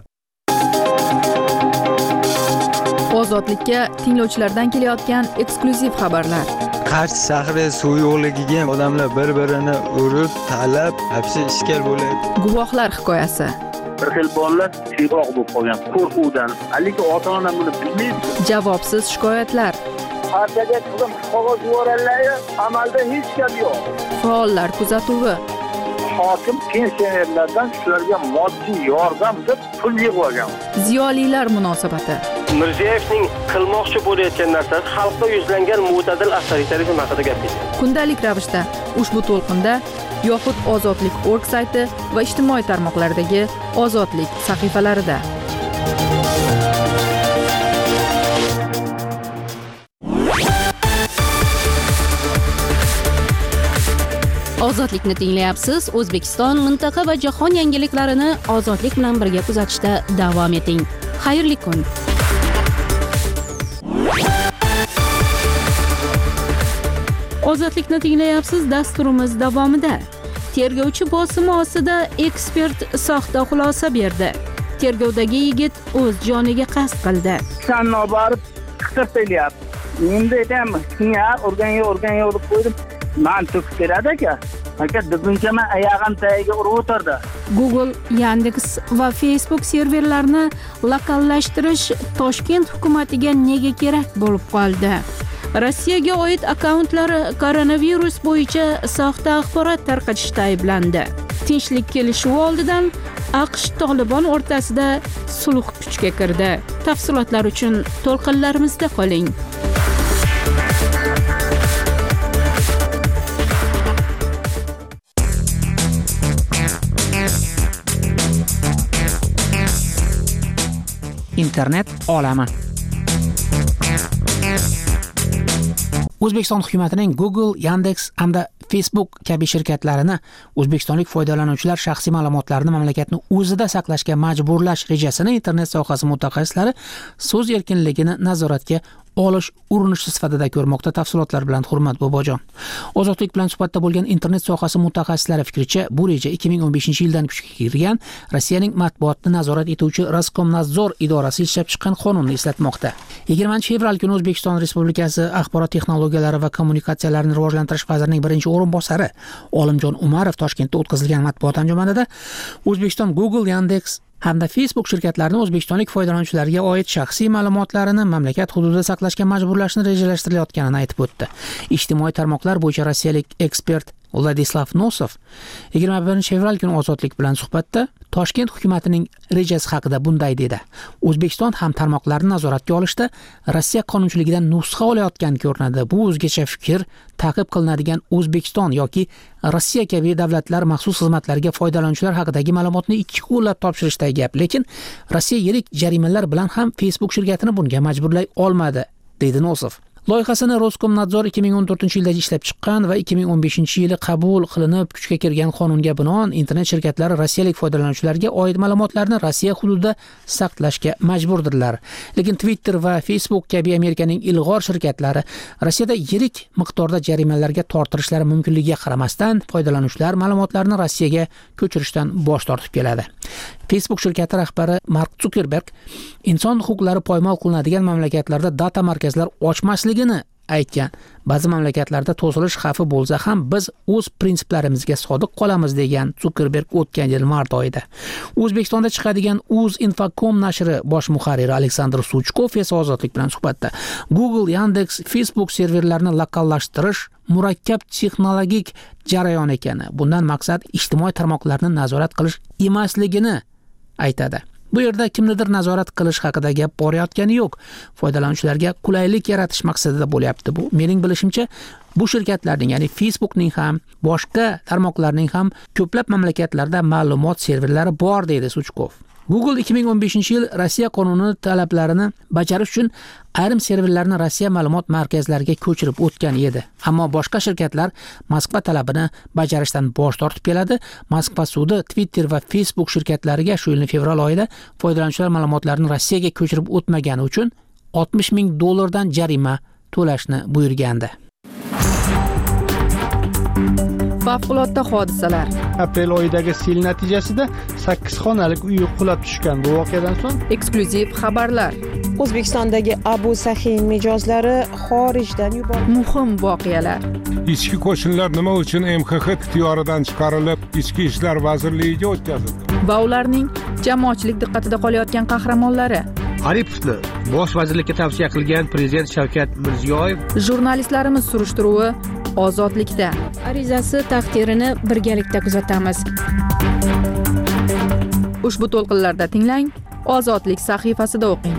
Ozodlikka tinglovchilardan kelayotgan eksklyuziv xabarlar. Qarshi shahri suv yo'qligiga odamlar bir-birini urib, talab, hapsi ishkal bo'ladi. Guvohlar hikoyasi. Bir xil bolalar tiyroq bo'lib qolgan qo'rquvdan. Lekin ota-ona buni bilmaydi. Javobsiz shikoyatlar. Partiyaga qizim qog'oz yuborganlar, amalda hech gap yo'q. Faollar kuzatuvi. Hokim pensionerlardan shularga moddiy yordam deb pul yig'ib olgan. Ziyolilar munosabati. Mirziyoyevning qilmoqchi bo'layotgan narsasi xalqqa yuzlangan mo'tadil avtoritarizm haqida gapirdi. Kundalik ravishda ushbu to'lqinda yoxud ozodlik.org sayti va ijtimoiy tarmoqlardagi ozodlik sahifalarida. Ozodlikni tinglayapsiz. O'zbekiston, mintaqa va jahon yangiliklarini ozodlik bilan birga kuzatishda davom eting. Xayrli kun. Ozodlikni tinglayapsiz. Dasturimiz davomida tergovchi bosimi ostida ekspert soxta xulosa berdi. Tergovdagi yigit o'z joniga qasd qildi. Sanno borib chiqib kelyapti. Endi aytaman, "Kimga o'rganga deb qo'ydim. Men to'kib beradi aka. Aka dugunchama oyog'im tagiga urib o'tirdi." Google, Yandex va Facebook serverlarini lokallashtirish Toshkent hukumatiga nega kerak bo'lib qoldi? Rossiyaga oid akkauntlar koronavirus bo'yicha soxta axborot tarqatishda ayblandi. Tinchlik kelishuvi oldidan AQSh Tolibon o'rtasida sulh kuchga kirdi. Tafsilotlar uchun to'lqinlarimizda qoling. Internet olami. O'zbekiston hukumatining Google, Yandex hamda Facebook kabi shirkatlarini o'zbekistonlik foydalanuvchilar shaxsiy ma'lumotlarini mamlakatning o'zida saqlashga majburlash rejasini internet sohasi mutaxassislari so'z erkinligini nazoratga olish urinishi sifatida ko'rmoqda. Tafsilotlar bilan Hurmat Bobojon. Ozodlik bilan suhbatda bo'lgan internet sohasi mutaxassislari fikricha, bu reja 2015-yildan kuchga kirgan Rossiyaning matbuotni nazorat etuvchi Roskomnadzor idorasi ishlab chiqqan qonunni eslatmoqda. 20-fevral kuni O'zbekiston Respublikasi Axborot texnologiyalari va kommunikatsiyalarini rivojlantirish vazirining birinchi o'rinbosari Olimjon Umarov Toshkentda o'tkazilgan matbuot anjumanida O'zbekiston Google, Yandex hamda Facebook shirkatlarining o'zbekistonlik foydalanuvchilarga oid shaxsiy ma'lumotlarini mamlakat hududida saqlashga majburlashni rejalashtirayotganini aytib o'tdi. Ijtimoiy tarmoqlar bo'yicha rossiyalik ekspert Vladislav Nosov 21-fevral kuni Ozodlik bilan suhbatda Toshkent hukumatining rejasi haqida bunday dedi. O'zbekiston ham tarmoqlarni nazoratga olishda Rossiya qonunchiligidan nusxa olayotgan ko'rinadi. Bu o'zgacha fikr ta'qib qilinadigan O'zbekiston yoki Rossiya kabi davlatlar maxsus xizmatlariga foydalanuvchilar haqidagi ma'lumotni ikki qo'llab topshirishdagi gap. Lekin Rossiya yirik jarimalar bilan ham Facebook shirkatini bunga majburlay olmadi, dedi Nosov. Loyihasini Roskomnadzor 2014-yilda ishlab chiqqan va 2015-yili qabul qilinib kuchga kirgan qonunga binoan internet shirkatlari rossiyalik foydalanuvchilarga oid ma'lumotlarni Rossiya hududida saqlashga majburdirlar. Lekin Twitter va Facebook kabi Amerikaning ilg'or shirkatlari Rossiyada yirik miqdorda jarimalarga tortilishlari mumkinligiga qaramasdan foydalanuvchilar ma'lumotlarini Rossiyaga ko'chirishdan bosh tortib keladi. Facebook shirkati rahbari Mark Zuckerberg inson huquqlari poymol qilinadigan mamlakatlarda data markazlar ochmasligini aytgan. Ba'zi mamlakatlarda to'silish xavfi bo'lsa ham biz o'z prinsiplarimizga sodiq qolamiz degan Zuckerberg o'tgan yil mart oyida. O'zbekistonda chiqadigan Uz-Infocom nashri bosh muharriri Aleksandr Suchkov esa Ozodlik bilan suhbatda Google, Yandex, Facebook serverlarini lokallashtirish murakkab texnologik jarayon ekani, bundan maqsad ijtimoiy tarmoqlarni nazorat qilish emasligini aytadi. Bu yerda kimnidir nazorat qilish haqida gap borayotgani yo'q. Foydalanuvchilarga qulaylik yaratish maqsadida bo'lyapti bu. Mening bilishimcha, bu shirkatlarning, ya'ni Facebookning ham, boshqa tarmoqlarning ham ko'plab mamlakatlarda ma'lumot serverlari bor, deydi Suchkov. Google 2015-yil Rossiya qonuni talablarini bajarish uchun ayrim serverlarni Rossiya ma'lumot markazlariga ko'chirib o'tgan edi. Ammo boshqa shirkatlar Moskva talabini bajarishdan bosh tortib keladi. Moskva sudi Twitter va Facebook shirkatlariga shu yilning fevral oyida foydalanuvchilar ma'lumotlarini Rossiyaga ko'chirib o'tmagani uchun $60,000 jarima to'lashni buyurgandi. Favqulodda hodisalar. Aprel oyidagi sel natijasida 8 xonalik uy qulab tushgan. Bu voqeadan so'ng eksklyuziv xabarlar. O'zbekistondagi Abu Sahin mijozlari xorijdan yuborildi. Muhim voqealar. Ichki qo'shinlar nima uchun MXX ixtiyoridan chiqarilib, Ichki ishlar vazirligiga o'tkazildi? Va ularning jamoatchilik diqqatida qolayotgan qahramonlari. Aripovni bosh vazirlikka tavsiya qilgan prezident Shavkat Mirziyoyev. Jurnalistlarimiz surishtiruvi Ozodlikda. Arizasi taqdirini birgalikda kuzatamiz. Ushbu to'lqinlarda tinglang, Ozodlik sahifasida o'qing.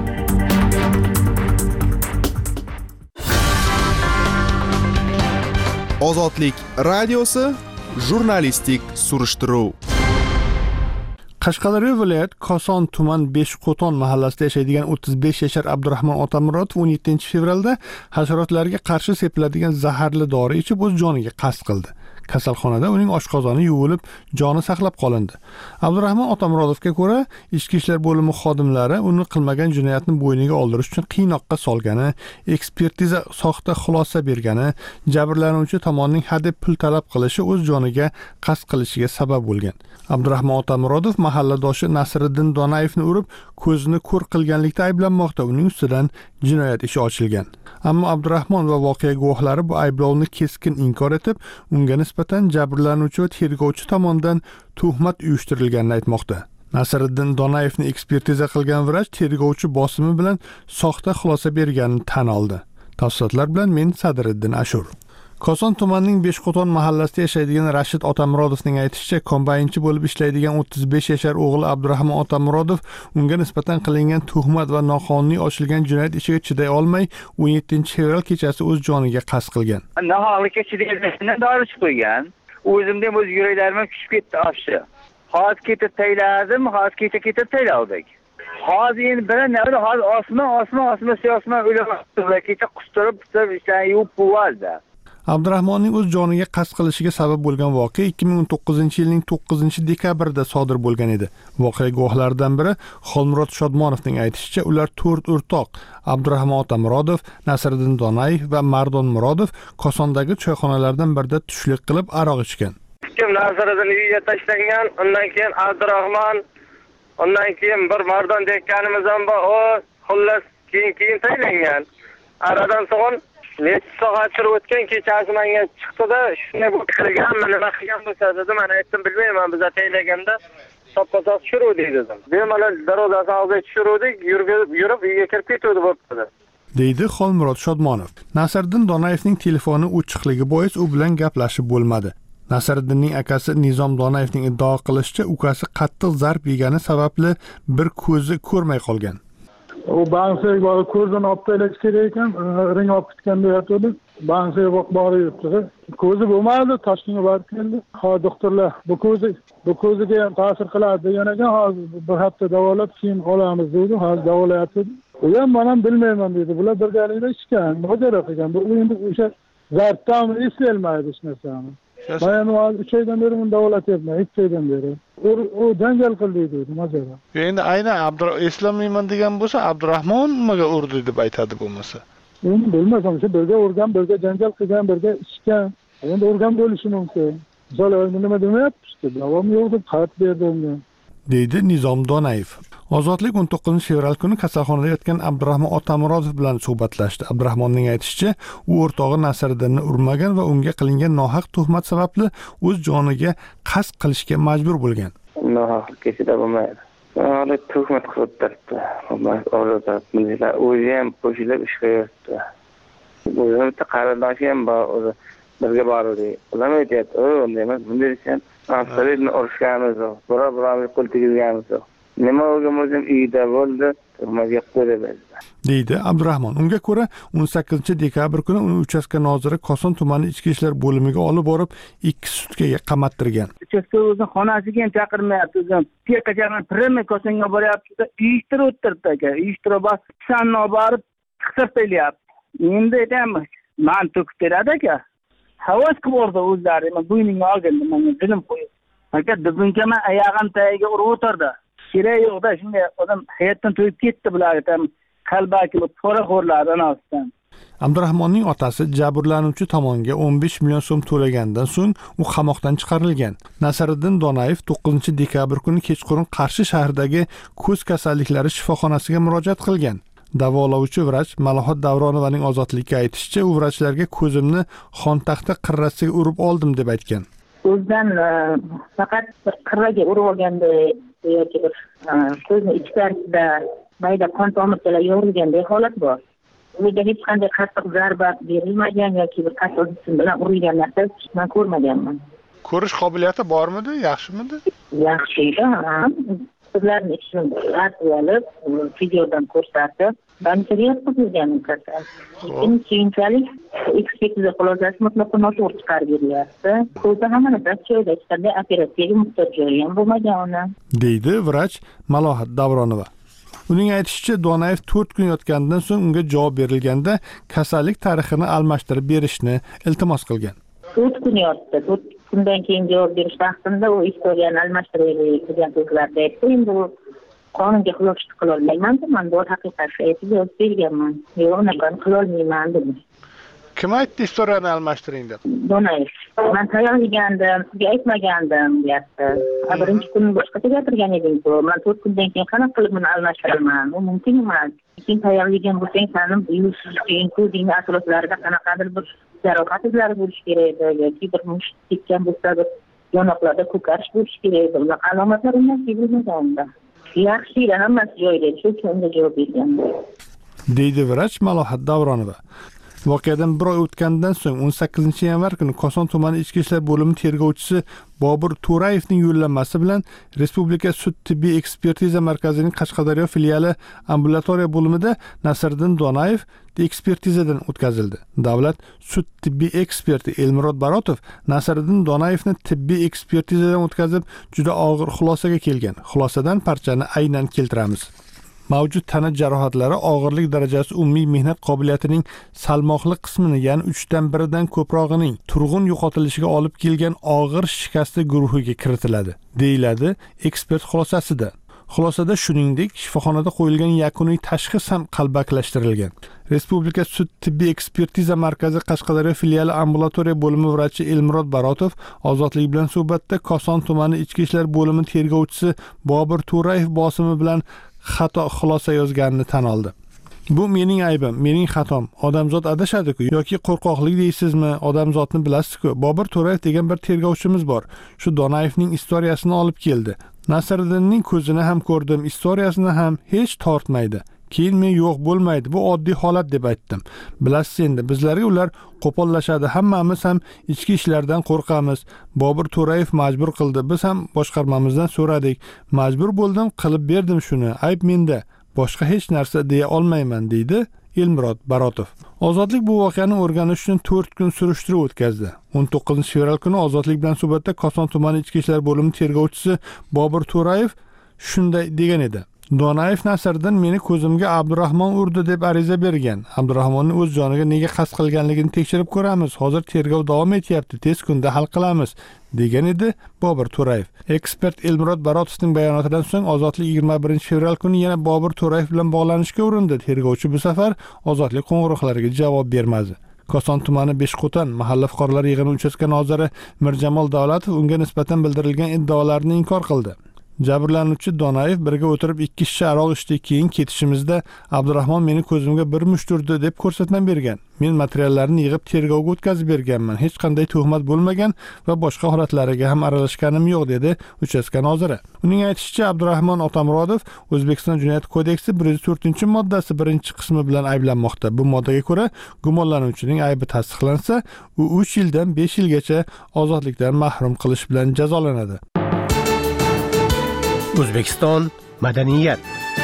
Ozodlik radiosi jurnalistik surishtiruv. Qashqadaryo viloyat Koson tuman Beshqo'ton mahallasida yashaydigan 35 yashar Abdurahmon Otamurodov 17-fevralda hasharotlarga qarshi sepiladigan zaharli dori ichib o'z joniga qasd qildi. Kasalxonada uning oshqozoni yuvilib, joni saqlab qolindi. Abdurahmon Otamurodovga ko'ra, ichki ishlar bo'limi xodimlari uni qilmagan jinoyatni bo'yniga oldirish uchun qiynoqqa solgani, ekspertiza soxta xulosa bergani, jabrlanuvchi tomonning hadeb pul talab qilishi o'z joniga qasd qilishiga sabab bo'lgan. Abdurahmon Otamurodov mahalladoshi Nasriddin Donayevni urib, ko'zini ko'r qilganlikda ayblanmoqda. Uning ustidan jinoyat ishi ochilgan. Ammo Abdurahmon va voqea guvohlari bu ayblovni keskin inkor etib, unga nisbatan jabrlanuvchi va tergovchi tomonidan tuhmat uyushtirilganini aytmoqda. Nasriddin Donayevni ekspertiza qilgan vrach tergovchi bosimi bilan soxta xulosa berganini tan oldi. Tafsilotlar bilan men Sadriddin Ashur. Koson tumanining Beshqo'ton mahallasida yashaydigan Rashid Otamurodovning aytishicha, kombaynchi bo'lib ishlaydigan 35 yashar o'g'li Abdurahmon Otamurodov unga nisbatan qilingan tuhmat va noqonuniy ochilgan jinoyat ishiga chiday olmay, 17-fevral kechasi o'z joniga qasd qilgan. Naholikka chidayolmasdan dori qo'ygan. O'zimda o'z yuraklarim pishib ketdi afshi. Hozir ketib tayladim, hozir kecha taylavdik. Hozir endi bilan hozir osmon o'lamoqda. Kecha qustirib ishlarni yuvib bo'ldi. Abdurahmonning o'z joniga qasd qilishiga sabab bo'lgan voqea 2019-yilning 9-dekabrida sodir bo'lgan edi. Voqea guvohlaridan biri Xolmurod Shodmonovning aytishicha, ular 4 o'rtoq Abdurahmon Otamurodov, Nasriddin Donayev va Mardon Murodov Kosondagi choyxonalardan birida tushlik qilib aroq ichgan. Kim Nasriddin uyiga tashlangan, undan keyin Abdurahmon, undan keyin bir Mardon deganimiz ham bor, o xullas keyin taylangan. Aradan so'ng necha soat turib o'tgan kechasi menga chiqdi-da, shunday bo'lib qilganmi, nima qilgan bo'lsa dedi, men aytdim bilmayman, biz ataylaganda soppa-sop tushiruvdik dedim. Bemalol darvozasi oldiga tushiruvdik, yurib uyga kirib ketuvdi bo'libdi. deydi Xolmurod Shodmonov. Nasriddin Donayevning telefoni o'chiqligi bois u bilan gaplashib bo'lmadi. Nasriddinning akasi Nizom Donayevning iddao qilishicha, ukasi qattiq zarb yegani sababli bir ko'zi ko'rmay qolgan. O bankaya borib ko'zini olib tashlash kerak ekan, ring olib ketganda yotdi. Bankaya borib yuribdi. Ko'zi bo'lmadi, Toshkentga borib keldi. Hozir doktorlar bu ko'ziga ham ta'sir qiladi degan ekan, hozir bir hafta davolab keyin olamiz dedi. Hozir davolayapti. U ham men ham bilmayman dedi. Bular birgalikda ichgan, mojaro qilgan. Bu endi o'sha zarbdan eslolmaydi hech narsani. Men hozir 3 oydan beri uni davolatyapman, 2 oydan beri. O janjal qildi dedi, mojaro. Endi aynan eslamayman degan bo'lsa, Abdurahmon nimaga urdi deb aytadi bo'lmasa. Endi bilmasam, shu birga urgan, birga janjal qilgan, birga ichgan. Endi urgan bo'lishi mumkin. Zola nima demayapti, davom yo'q deb xat berdi unga. deydi Nizom Donayev. Ozodlik 19-fevral kuni kasalxonada yotgan Abdurahmon Otamurodov bilan suhbatlashdi. Abdurahmonning aytishicha, u o'rtog'i Nasriddinni urmagan va unga qilingan nohaq tuhmat sababli o'z joniga qasd qilishga majbur bo'lgan. Nohaq kechida bo'lmaydi. Hali tuhmat qilib turibdi. O'zi ham qo'shilib ish qilyapti. O'zim bitta qarindoshi ham bor, birga bordik. Ular aytyapti, unday emas, bunday ekan. Nasriddinni urishganimiz yo'q, biroz qo'l tegizganimiz yo'q. Nima bo'lgan o'zim uyda bo'ldi, tuhmatga qo'ydi. deydi Abdurahmon. Unga ko'ra 18-dekabr kuni uni uchastka noziri Koson tumani ichki ishlar bo'limiga olib borib 2 sutkaga qamattirgan. Uchastka o'zini xonasiga ham chaqirmayapti, o'zim piyakachadan pirmi Kosonga boryapti, uyushtirib o'tiribdi aka. Uyushtirib sanno borib hisoblayapti. Endi aytam, men to'kib beradi aka. Havas qilib o'rdi o'zlari, men bo'ynimga olgandim, men dilim qo'yib. Aka dubunkama oyog'im tagiga urib o'tirdi. Kerak yo'qda, shunday odam hayotdan to'yib ketdi bular ham qalbaki poraxo'rlar anasidan. Abdurahmonning otasi jabrlanuvchi tomonga 15 million so'm to'lagandan so'ng u qamoqdan chiqarilgan. Nasriddin Donayev 9-dekabr kuni kechqurun Qarshi shahridagi ko'z kasalliklari shifoxonasiga murojaat qilgan. Davolovchi vrach Malohat Davronovaning ozodlikka aytishicha, u vrachlarga ko'zimni xontaxta qirrasiga urib oldim deb aytgan. O'zdan faqat qirraga urib olganda yoki bir ko'zni ichkarisida mayda qon tomirchalar yorilganday holat bor. Unga hech qanday qattiq zarba berilmagan yoki bir qattiq jism bilan urilgan narsa men ko'rmaganman. Ko'rish qobiliyati bormidi, yaxshimidi? Yaxshi edi, qizlarni ishini olib, videodan ko'rsatib, banchaga yotqizilgan kasal. Keyinchalik ekspertiza xulosasi mutlaqo noto'g'ri chiqarib berilyapti. Ko'zi hamma narsa joyida, hech qanday operatsiyaga muhtoj joyi ham bo'lmagan uni, deydi vrach Malohat Davronova. Uning aytishicha, Donayev 4 kun yotgandan so'ng unga javob berilganda kasallik tarixini almashtirib berishni iltimos qilgan. 4 kun yotdi. Bundan keyin javob berish vaqtimda u istoriyani almashtiraylik degan so'zlarni aytdi. Endi bu qonunga xilof qilolmayman, man bu haqiqatni aytib javob berganman. Yo'q, unaqani qilolmayman dedim. Kim aytdi istoriyani almashtiring deb? Donayev. Men tayyorlagandim, sizga aytmagandim deyapti. Birinchi kuni boshqacha gapirgan eding-ku. Men 4 kundan keyin qanaqa qilib buni almashtiraman? U mumkin emas. Keyin tayyorlagan bo'lsang, seni buyursizlikku diniy asoslariga qanaqadir bir jarohat izlari bo'lishi kerak edi yoki bir mushuk tekkan bo'lsa, yonoqlarda ko'karish bo'lishi kerak edi. Bunaqa alomatlar emas bilmaganda. Yaxshi, hammasi joyida, shu uchun unga javob berganman. deydi vrach Malohat Davronova. Voqeadan bir oy o'tgandan so'ng 18-yanvar kuni Koson tumani ichki ishlar bo'limi tergovchisi Bobur To'rayevning yo'llanmasi bilan Respublika sud tibbiy ekspertiza markazining Qashqadaryo filiali ambulatoriya bo'limida Nasriddin Donayev ekspertizadan o'tkazildi. Davlat sud tibbiy eksperti Elmurod Barotov Nasriddin Donayevni tibbiy ekspertizadan o'tkazib, juda og'ir xulosaga kelgan. Xulosadan parchani aynan keltiramiz. Mavjud tana jarohatlari og'irlik darajasi umumiy mehnat qobiliyatining salmoqli qismini, ya'ni 3dan 1dan ko'prog'ining turg'un yo'qotilishiga olib kelgan og'ir shikasti guruhiga kiritiladi, deyiladi ekspert xulosasida. Xulosada shuningdek, shifoxonada qo'yilgan yakuniy tashxis ham qalbakilashtirilgan. Respublika sud tibbiy ekspertiza markazi Qashqadaryo filiali ambulatoriya bo'limi vrachi Elmurod Barotov Ozodlik bilan suhbatda Koson tumani ichki ishlar bo'limi tergovchisi Bobur To'rayev bosimi bilan xato xulosa yozganini tan oldi. Bu mening aybim, mening xatom. Odamzod adashadi-ku yoki qo'rqoqlik deysizmi? Odamzodni bilasiz-ku. Bobur To'rayev degan bir tergovchimiz bor. Shu Donayevning istoriyasini olib keldi. Nasriddinning ko'zini ham ko'rdim, istoriyasini ham hech tortmaydi. Keyin men yo'q bo'lmaydi, bu oddiy holat deb aytdim. Bilasiz endi, bizlarga ular qo'pollashadi, hammamiz ham ichki ishlardan qo'rqamiz. Bobur To'rayev majbur qildi, biz ham boshqarmamizdan so'radik. Majbur bo'ldim, qilib berdim shuni. Ayb menda. Boshqa hech narsa deya olmayman, deydi Elmurod Barotov. Ozodlik bu voqeani o'rganish uchun 4 kun surishtiruv o'tkazdi. 19-fevral kuni Ozodlik bilan suhbatda Koson tumani ichki ishlar bo'limi tergovchisi Bobur To'rayev shunday degan edi. Donayev Nasriddin meni ko'zimga Abdurahmon urdi deb ariza bergan. Abdurahmonni o'z joniga nega qasd qilganligini tekshirib ko'ramiz. Hozir tergov davom etyapti, tez kunda hal qilamiz, degan edi Bobur To'rayev. Ekspert Elmurod Barotovning bayonotidan so'ng Ozodlik 21-fevral kuni yana Bobur To'rayev bilan bog'lanishga urindi. Tergovchi bu safar Ozodlik qo'ng'iroqlariga javob bermadi. Koson tumani Beshqo'tan mahalla fuqarolar yig'ini uchastka noziri Mirjamol Davlatov unga nisbatan bildirilgan iddaolarni inkor qildi. Jabrlanuvchi Donayev birga o'tirib 2 shisha aroq ichdik, keyin ketishimizda Abdurahmon meni ko'zimga bir mushturdi deb ko'rsatma bergan. Men materiallarni yig'ib tergovga o'tkazib berganman. Hech qanday tuhmat bo'lmagan va boshqa holatlariga ham aralashganim yo'q, dedi uchastka noziri. Uning aytishicha, Abdurahmon Otamurodov O'zbekiston Jinoyat kodeksi 104-moddasi 1-qismi bilan ayblanmoqda. Bu moddaga ko'ra, gumonlanuvchining aybi tasdiqlansa, u 3 yildan 5 yilgacha ozodlikdan mahrum qilish bilan jazolanadi. O'zbekiston madaniyat.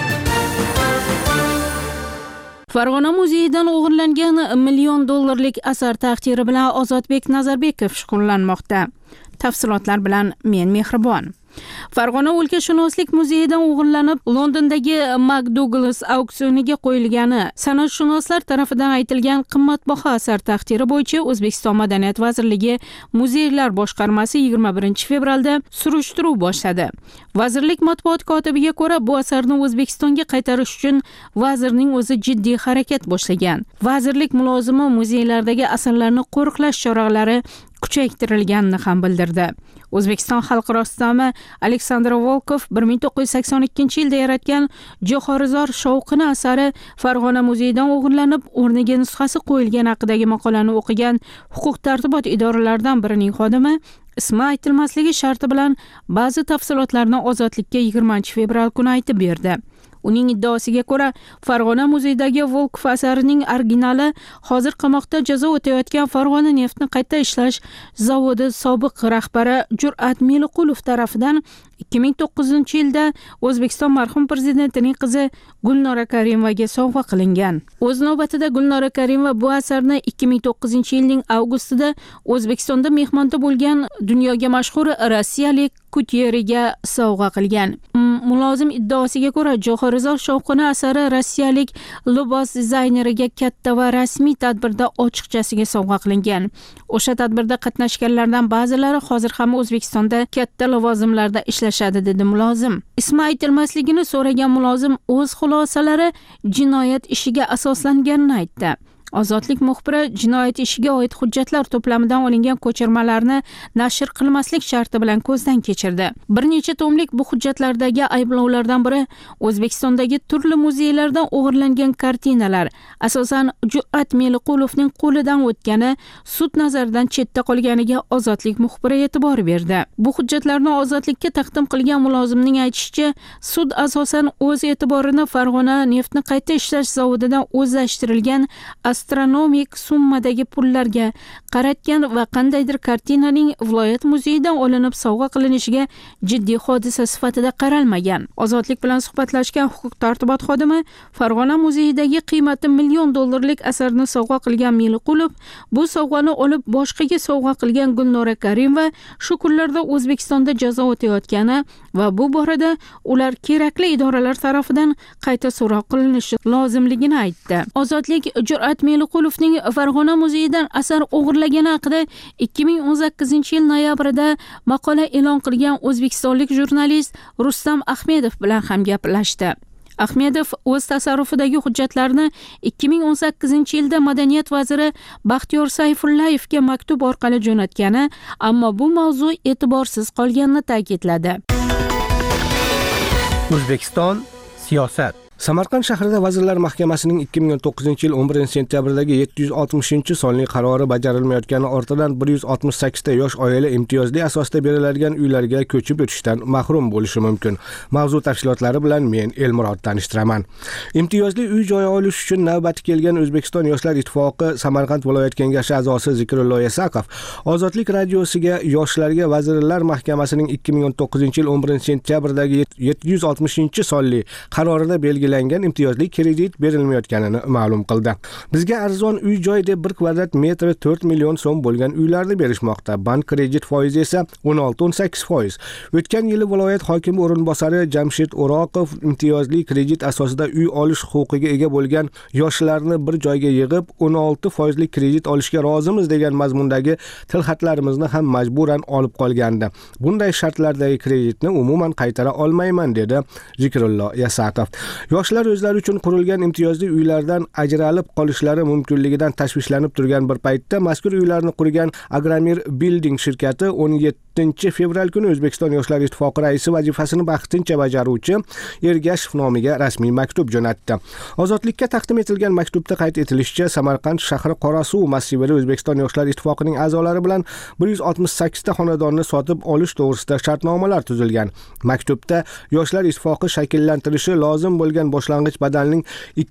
Farg'ona muzeyidan o'g'irlangan $1 million asar taqdiri bilan Ozodbek Nazarbekov shug'ullanmoqda. Tafsilotlar bilan men Mehribon. Farg'ona o'lkashunoslik muzeyidan o'g'irlanib Londondagi McDouglas auksioniga qo'yilgani san'atshunoslar tomonidan aytilgan qimmatbaho asar taqdiri bo'yicha O'zbekiston Madaniyat vazirligi Muzeylar boshqarmasi 21-fevralda surishtiruv boshladi. Vazirlik matbuot kotibiga ko'ra, bu asarni O'zbekistonga qaytarish uchun vazirning o'zi jiddiy harakat boshlagan. Vazirlik mulozimi muzeylardagi asarlarni qo'riqlash choralari kuchaytirilganini ham bildirdi. O'zbekiston xalq rassomi Aleksandr Volkov 1982-yilda yaratgan Jo'xorizor shovqini asari Farg'ona muzeyidan o'g'irlanib, o'rniga nusxasi qo'yilgan haqidagi maqolani o'qigan huquq-tartibot idoralaridan birining xodimi ismi aytilmasligi sharti bilan ba'zi tafsilotlarni Ozodlikka 20-fevral kuni aytib berdi. Uning iddaosiga ko'ra, Farg'ona muzeyidagi Volkov asarining originali hozir qamoqda jazo o'tayotgan Farg'ona neftni qayta ishlash zavodi sobiq rahbari Jur'at Meliqulov tomonidan 2009-yilda O'zbekiston marhum prezidentining qizi Gulnora Karimovaga sovg'a qilingan. O'z navbatida Gulnora Karimova bu asarni 2009-yilning avgustida O'zbekistonda mehmonda bo'lgan dunyoga mashhur rossiyalik kutyeriga sovg'a qilgan. mulozim iddaosiga ko'ra, Javohirjon Shovqina asari rossiyalik libos dizayneriga katta va rasmiy tadbirda ochiqchasiga sovg'a qilingan. O'sha tadbirda qatnashganlardan ba'zilari hozir ham O'zbekistonda katta lavozimlarda ishlashadi, dedi mulozim. Ismi aytilmasligini so'ragan mulozim o'z xulosalari jinoyat ishiga asoslanganini aytdi. Ozodlik muxbiri jinoyat ishiga oid hujjatlar to'plamidan olingan ko'chirmalarni nashr qilmaslik sharti bilan ko'zdan kechirdi. Bir necha tomlik bu hujjatlardagi ayblovlardan biri O'zbekistondagi turli muzeylardan o'g'irlangan kartinalar, asosan Jur'at Meliqulovning qo'lidan o'tgani sud nazaridan chetda qolganiga Ozodlik muxbiri e'tibor berdi. Bu hujjatlarni Ozodlikka taqdim qilgan mulozimning aytishicha, sud asosan o'z e'tiborini Farg'ona neftni qayta ishlash zavodidan o'zlashtirilgan astronomik summadagi pullarga qaratgan va qandaydir kartinaning viloyat muzeyidan olinib sovg'a qilinishiga jiddiy hodisa sifatida qaralmagan. Ozodlik bilan suhbatlashgan huquq-tartibot xodimi Farg'ona muzeyidagi qiymati $1 million asarni sovg'a qilgan Meliqulov bu sovg'ani olib boshqaga sovg'a qilgan Gulnora Karimova shu kunlarda O'zbekistonda jazo o'tayotgani va bu borada ular kerakli idoralar tarafidan qayta so'roq qilinishi lozimligini aytdi. Ozodlik Jur'at Meliqulovning Farg'ona muzeyidan asar o'g'irlagani haqida 2018-yil noyabrida maqola e'lon qilgan o'zbekistonlik jurnalist Rustam Ahmedov bilan ham gaplashdi. Ahmedov o'z tasarrufidagi hujjatlarni 2018-yilda Madaniyat vaziri Baxtiyor Sayfullayevga maktub orqali jo'natgani, ammo bu mavzu e'tiborsiz qolganini ta'kidladi. O'zbekiston siyosat. Samarqand shahrida Vazirlar Mahkamasining 2009-yil 11-sentyabrdagi 760-sonli qarori bajarilmayotgani ortidan 168 ta yosh oila imtiyozli asosda beriladigan uylarga ko'chib o'tishdan mahrum bo'lishi mumkin. Mavzu tafsilotlari bilan men Elmurod tanishtiraman. Imtiyozli uy-joy olish uchun navbati kelgan O'zbekiston Yoshlar ittifoqi Samarqand viloyat kengashi a'zosi Zikrullo Yasaqov Ozodlik radiosiga yoshlarga Vazirlar Mahkamasining 2019-yil 11-sentyabrdagi 760-sonli qarorida belgilangan imtiyozli kredit berilmayotganini ma'lum qildi. Bizga arzon uy-joy deb 1 kvadrat metri 4 million so'm bo'lgan uylarni berishmoqda. Bank kredit foizi esa 16-18%. O'tgan yili viloyat hokimi o'rinbosari Jamshid O'roqov imtiyozli kredit asosida uy olish huquqiga ega bo'lgan yoshlarni bir joyga yig'ib 16% kredit olishga rozimiz degan mazmundagi tilxatlarimizni ham majburan olib qolgandi. Bunday shartlardagi kreditni umuman qaytara olmayman, dedi Zikrullo Yasaqov. Yoshlar o'zlari uchun qurilgan imtiyozli uylardan ajralib qolishlari mumkinligidan tashvishlanib turgan bir paytda mazkur uylarni qurgan Agramir Building shirkati 17-fevral kuni O'zbekiston Yoshlar ittifoqi raisi vazifasini vaqtincha bajaruvchi Ergashev nomiga rasmiy maktub jo'natdi. Ozodlikka taqdim etilgan maktubda qayd etilishicha, Samarqand shahri Qorasuv massivida O'zbekiston Yoshlar ittifoqining a'zolari bilan 168 ta xonadonni sotib olish to'g'risida shartnomalar tuzilgan. Maktubda Yoshlar ittifoqi shakllantirishi lozim bo'lgan boshlang'ich badalning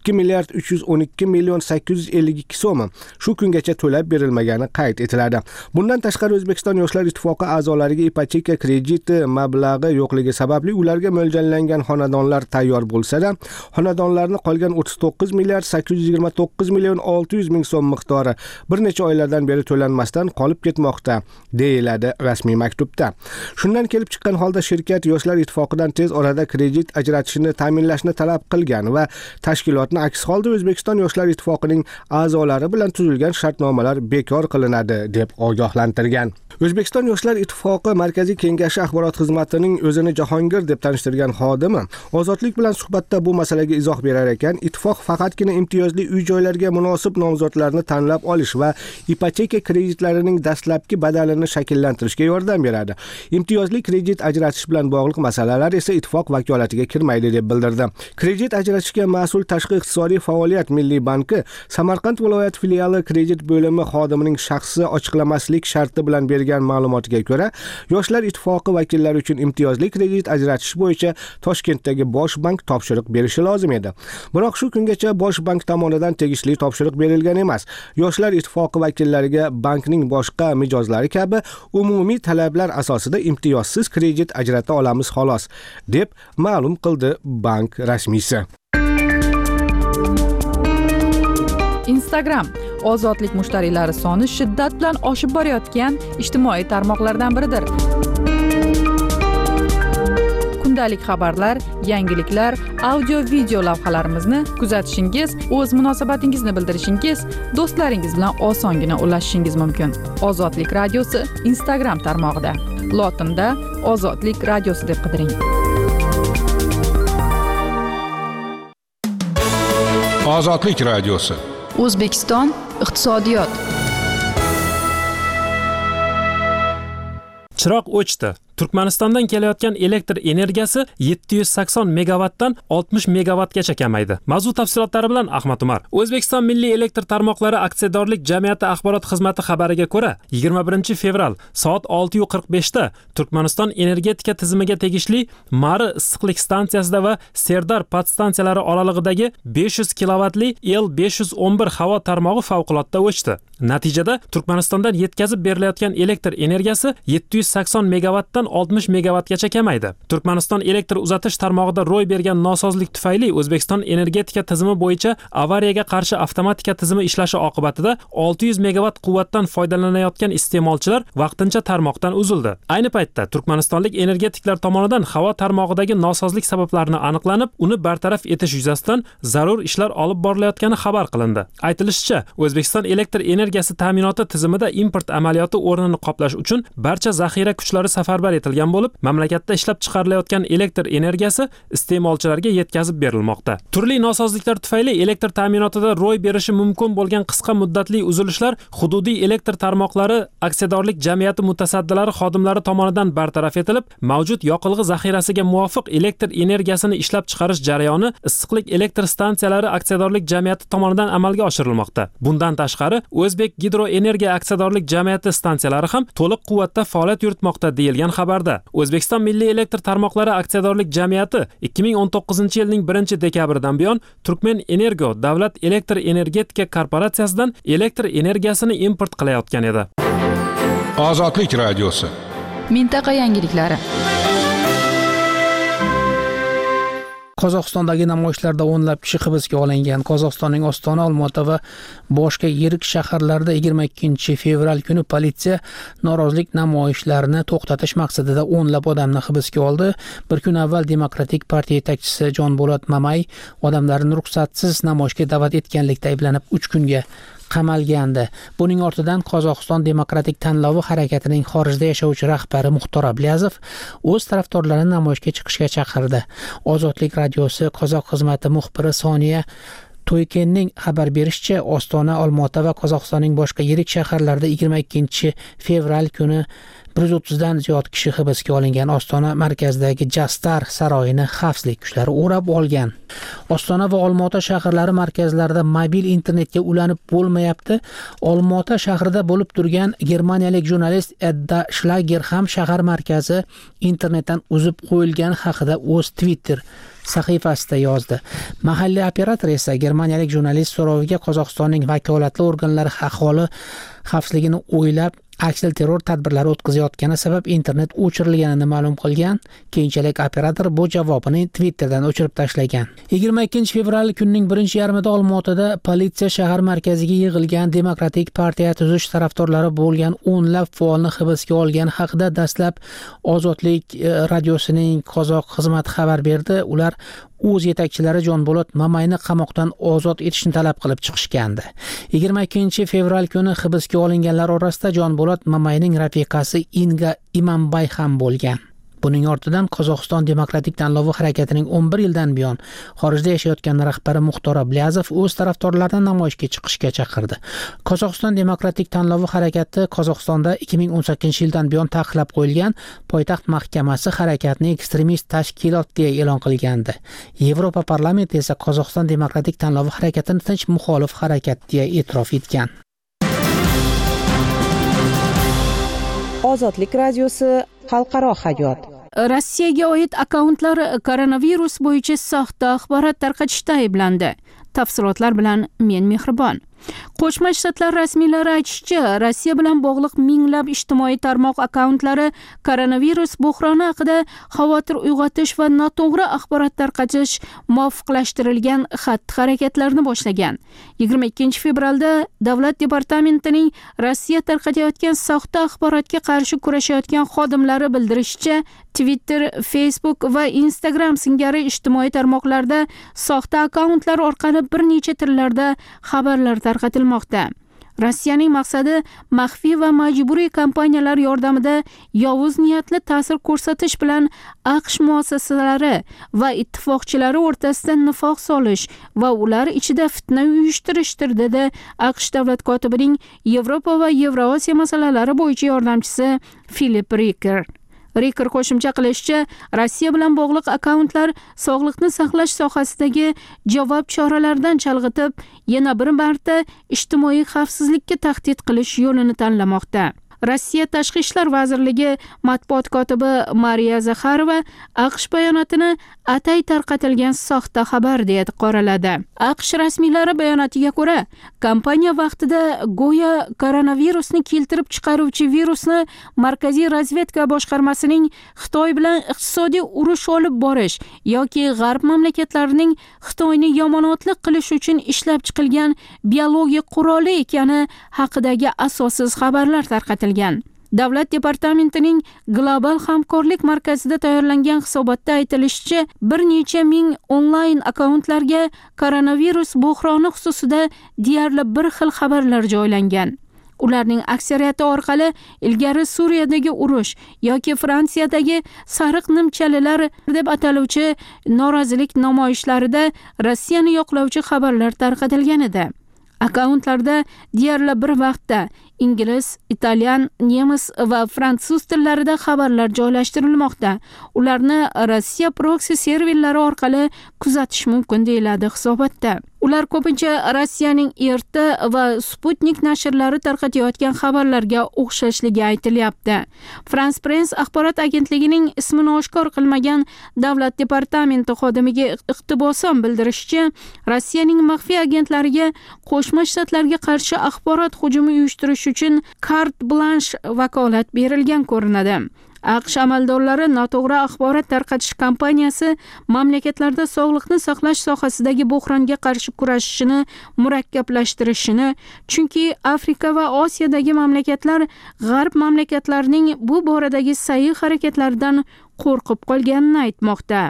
2,312,852 so'mi shu kungacha to'lab berilmagani qayd etiladi. Bundan tashqari O'zbekiston Yoshlar ittifoqi a'zolariga ipoteka krediti mablag'i yo'qligi sababli ularga mo'ljallangan xonadonlar tayyor bo'lsa-da, xonadonlarni qolgan 39,829,600,000 so'm miqdori bir necha oylardan beri to'lanmasdan qolib ketmoqda, deyiladi rasmiy maktubda. Shundan kelib chiqqan holda shirkat Yoshlar ittifoqidan tez orada kredit ajratishni ta'minlashni talab qilgan va tashkilotni aks holda O'zbekiston Yoshlar ittifoqining a'zolari bilan tuzilgan shartnomalar bekor qilinadi deb ogohlantirgan. O'zbekiston Yoshlar ittifoqi Markaziy kengashi axborot xizmatining o'zini Jahongir deb tanishtirgan xodimi Ozodlik bilan suhbatda bu masalaga izoh berar ekan, ittifoq faqatgina imtiyozli uy-joylarga munosib nomzodlarni tanlab olish va ipoteka kreditlarining dastlabki badalini shakllantirishga yordam beradi. Imtiyozli kredit ajratish bilan bog'liq masalalar esa ittifoq vakolatiga kirmaydi deb bildirdi. Kredit ajratishga mas'ul Tashqi iqtisodiy faoliyat Milliy banki Samarqand viloyat filiali kredit bo'limi xodimining shaxsi ochiqlamaslik sharti bilan bergan ma'lumotiga ko'ra, Yoshlar ittifoqi vakillari uchun imtiyozli kredit ajratish bo'yicha Toshkentdagi Bosh bank topshiriq berishi lozim edi. Biroq shu kungacha Bosh bank tomonidan tegishli topshiriq berilgan emas. Yoshlar ittifoqi vakillariga bankning boshqa mijozlari kabi umumiy talablar asosida imtiyozsiz kredit ajrata olamiz xolos, deb ma'lum qildi bank rasmiysi. Instagram ozodlik mushtariylari soni shiddat bilan oshib borayotgan ijtimoiy tarmoqlardan biridir. kundalik xabarlar, yangiliklar, audio video lavhalarimizni kuzatishingiz, o'z munosabatingizni bildirishingiz, do'stlaringiz bilan osongina ulashishingiz mumkin. Ozodlik radiosi Instagram tarmog'ida lotinda Ozodlik radiosi deb qidiring. Ozodlik radiosi. O'zbekiston iqtisodiyot. Chiroq o'chdi. Turkmanistondan kelayotgan elektr energiyasi 780 megawattdan 60 megawattgacha kamaydi. Mavzu tafsilotlari bilan Ahmad Umar. O'zbekiston Milliy elektr tarmoqlari aksiyadorlik jamiyati axborot xizmati xabariga ko'ra, 21 fevral soat 6:45 da Turkmaniston energetika tizimiga tegishli Mari issiqlik stansiyasida va Serdar podstansiyalari oralig'idagi 500 kilovatli L511 havo tarmog'i favqulodda o'chdi. Natijada Turkmanistondan yetkazib berilayotgan elektr energiyasi 780 megawattdan 60 megawattgacha kamaydi. Turkmaniston elektr uzatish tarmog'ida ro'y bergan nosozlik tufayli O'zbekiston energetika tizimi bo'yicha avariyaga qarshi avtomatika tizimi ishlashi oqibatida 600 megawatt quvvatdan foydalanayotgan iste'molchilar vaqtincha tarmoqdan uzildi. Ayni paytda Turkmanistonlik energetiklar tomonidan havo tarmog'idagi nosozlik sabablarini aniqlanib, uni bartaraf etish yuzasidan zarur ishlar olib borilayotgani xabar qilindi. Aytilishicha, O'zbekiston elektr energiyasi ta'minoti tizimida import amaliyoti o'rnini qoplash uchun barcha zaxira kuchlari safarbar etilgan bo'lib, mamlakatda ishlab chiqarilayotgan elektr energiyasi iste'molchilarga yetkazib berilmoqda. Turli nosozliklar tufayli elektr ta'minotida ro'y berishi mumkin bo'lgan qisqa muddatli uzilishlar hududiy elektr tarmoqlari aksiyadorlik jamiyati mutasaddilari xodimlari tomonidan bartaraf etilib, mavjud yoqilg'i zaxirasiga muvofiq elektr energiyasini ishlab chiqarish jarayoni issiqlik elektr stansiyalari aksiyadorlik jamiyati tomonidan amalga oshirilmoqda. Bundan tashqari, O'zbek gidroenergiya aksiyadorlik jamiyati stansiyalari ham to'liq quvvatda faoliyat yuritmoqda deyilgan xabarda. O'zbekiston Milliy elektr tarmoqlari aksiyadorlik jamiyati 2019-yilning 1-dekabridan buyon Turkmen Energo davlat elektr energetika korporatsiyasidan elektr energiyasini import qilayotgan edi. Ozodlik radiosi. Mintaqa yangiliklari. Qozog'istondagi namoyishlarda o'nlab kishi hibsga olingan. Qozog'istonning Ostona, Olmaota va boshqa yirik shaharlarda 22 fevral kuni politsiya norozilik namoyishlarini to'xtatish maqsadida o'nlab odamni hibsga oldi. Bir kun avval Demokratik partiya yetakchisi Jonbolat Mamay odamlarni ruxsatsiz namoyishga da'vat etganlikda ayblanib 3 kunga qamalgandi. Buning ortidan Qozog'iston demokratik tanlovi harakatining xorijda yashovchi rahbari Muxtor Ablyazov o'z tarafdorlarini namoyishga chiqishga chaqirdi. Ozodlik radiosi qozoq xizmati muxbiri Soniya To'ykenning xabar berishicha, Ostona, Olmaota va Qozog'istonning boshqa yirik shaharlarida 22 fevral kuni 130 dan ziyod kishi hibsga olingan. Ostona markazidagi Jastar saroyini xavfsizlik kuchlari o'rab olgan. Ostona va Olmaota shaharlari markazlarida mobil internetga ulanib bo'lmayapti. Olmaota shahrida bo'lib turgan germaniyalik jurnalist Edda Schlager ham shahar markazi internetdan uzib qo'yilgani haqida o'z Twitter sahifasida yozdi. Mahalliy operator esa germaniyalik jurnalist so'roviga Qozog'istonning vakolatli organlari aholi xavfsizligini o'ylab aksil terror tadbirlari o'tkazayotgani sabab internet o'chirilganini ma'lum qilgan. Keyinchalik operator bu javobini Twitterdan o'chirib tashlagan. 22 fevral kunning birinchi yarmida Olmaotada politsiya shahar markaziga yig'ilgan Demokratik partiya tuzish tarafdorlari bo'lgan o'nlab faolni hibsga olgani haqida dastlab Ozodlik radiosining qozoq xizmati xabar berdi. Ular o'z yetakchilari Jonbolat Mamayni qamoqdan ozod etishni talab qilib chiqishgandi. 22 fevral kuni hibsga olinganlar orasida Jonbolat Mamayning rafiqasi Inga Imambay ham bo'lgan. Buning ortidan Qozog'iston demokratik tanlovi harakatining 11 yildan buyon xorijda yashayotgan rahbari Muxtor Ablyazov o'z tarafdorlarini namoyishga chiqishga chaqirdi. Qozog'iston demokratik tanlovi harakati Qozog'istonda 2018-yildan buyon taqiqlab qo'yilgan poytaxt mahkamasi harakatni ekstremist tashkilot deya e'lon qilgandi. Yevropa parlamenti esa Qozog'iston demokratik tanlovi harakatini tinch muxolif harakat deya e'tirof etgan. Ozodlik radiosi xalqaro hayot. Rossiyaga oid akkauntlar koronavirus bo'yicha soxta axborot tarqatishda ayblandi. Tafsilotlar bilan men Mehribon. Qo'shma Shtatlar rasmiylari aytishicha, Rossiya bilan bog'liq minglab ijtimoiy tarmoq akkauntlari koronavirus buhroni haqida xavotir uyg'otish va noto'g'ri axborot tarqatish muvofiqlashtirilgan xatti-harakatlarni boshlagan. 22 fevralda Davlat departamentining Rossiya tarqatayotgan soxta axborotga qarshi kurashayotgan xodimlari bildirishicha, Twitter, Facebook va Instagram singari ijtimoiy tarmoqlarda soxta akkauntlar orqali bir necha tillarda xabarlar tarqatilmoqda. Rossiyaning maqsadi maxfiy va majburiy kampaniyalar yordamida yovuz niyatli ta'sir ko'rsatish bilan AQSh muassasalari va ittifoqchilari o'rtasida nifoq solish va ular ichida fitna uyushtirishdir, dedi AQSh davlat kotibining Yevropa va Yevrosiyo masalalari bo'yicha yordamchisi Filip Riker. Riker qo'shimcha qilishicha, Rossiya bilan bog'liq akkauntlar sog'liqni saqlash sohasidagi javob choralaridan chalg'itib, yana bir marta ijtimoiy xavfsizlikka tahdid qilish yo'lini tanlamoqda. Rossiya Tashqi ishlar vazirligi matbuot kotibi Mariya Zakharova AQSh bayonotini atay tarqatilgan soxta xabar deb qoraladi. AQSh rasmiylari bayonotiga ko'ra, kampaniya vaqtida go'yo koronavirusni keltirib chiqaruvchi virusni Markaziy razvedka boshqarmasining Xitoy bilan iqtisodiy urush olib borish yoki G'arb mamlakatlarining Xitoyni yomonotlik qilish uchun ishlab chiqilgan biologik quroli ekani haqidagi asossiz xabarlar tarqatilgan. Davlat departamentining Global hamkorlik markazida tayyorlangan hisobotda aytilishicha, bir necha ming onlayn akkauntlarga koronavirus buhroni xususida deyarli bir xil xabarlar joylangan. Ularning aksariyati orqali ilgari Suriyadagi urush yoki Fransiyadagi sariq nimchalilar deb ataluvchi norozilik namoyishlarida Rossiyani yoqlovchi xabarlar tarqatilgan edi. Akkauntlarda deyarli bir vaqtda ingliz, italyan, nemis va fransuz tillarida xabarlar joylashtirilmoqda. Ularni Rossiya proksi serverlari orqali kuzatish mumkin deyiladi hisobotda. Ular ko'pincha Rossiyaning RT va Sputnik nashrlari tarqatayotgan xabarlarga o'xshashligi aytilyapti. France Press axborot agentligining ismini oshkor qilmagan davlat departamenti xodimiga iqtibosan bildirishicha, Rossiyaning maxfiy agentlariga Qo'shma Shtatlarga qarshi axborot hujumi uyushtirish uchun carte blanche vakolat berilgan ko'rinadi. AQSh amaldorlari noto'g'ri axborot tarqatish kampaniyasi mamlakatlarda sog'liqni saqlash sohasidagi buhronga qarshi kurashishini murakkablashtirishini, chunki Afrika va Osiyodagi mamlakatlar G'arb mamlakatlarining bu boradagi sa'y harakatlaridan qo'rqib qolganini aytmoqda.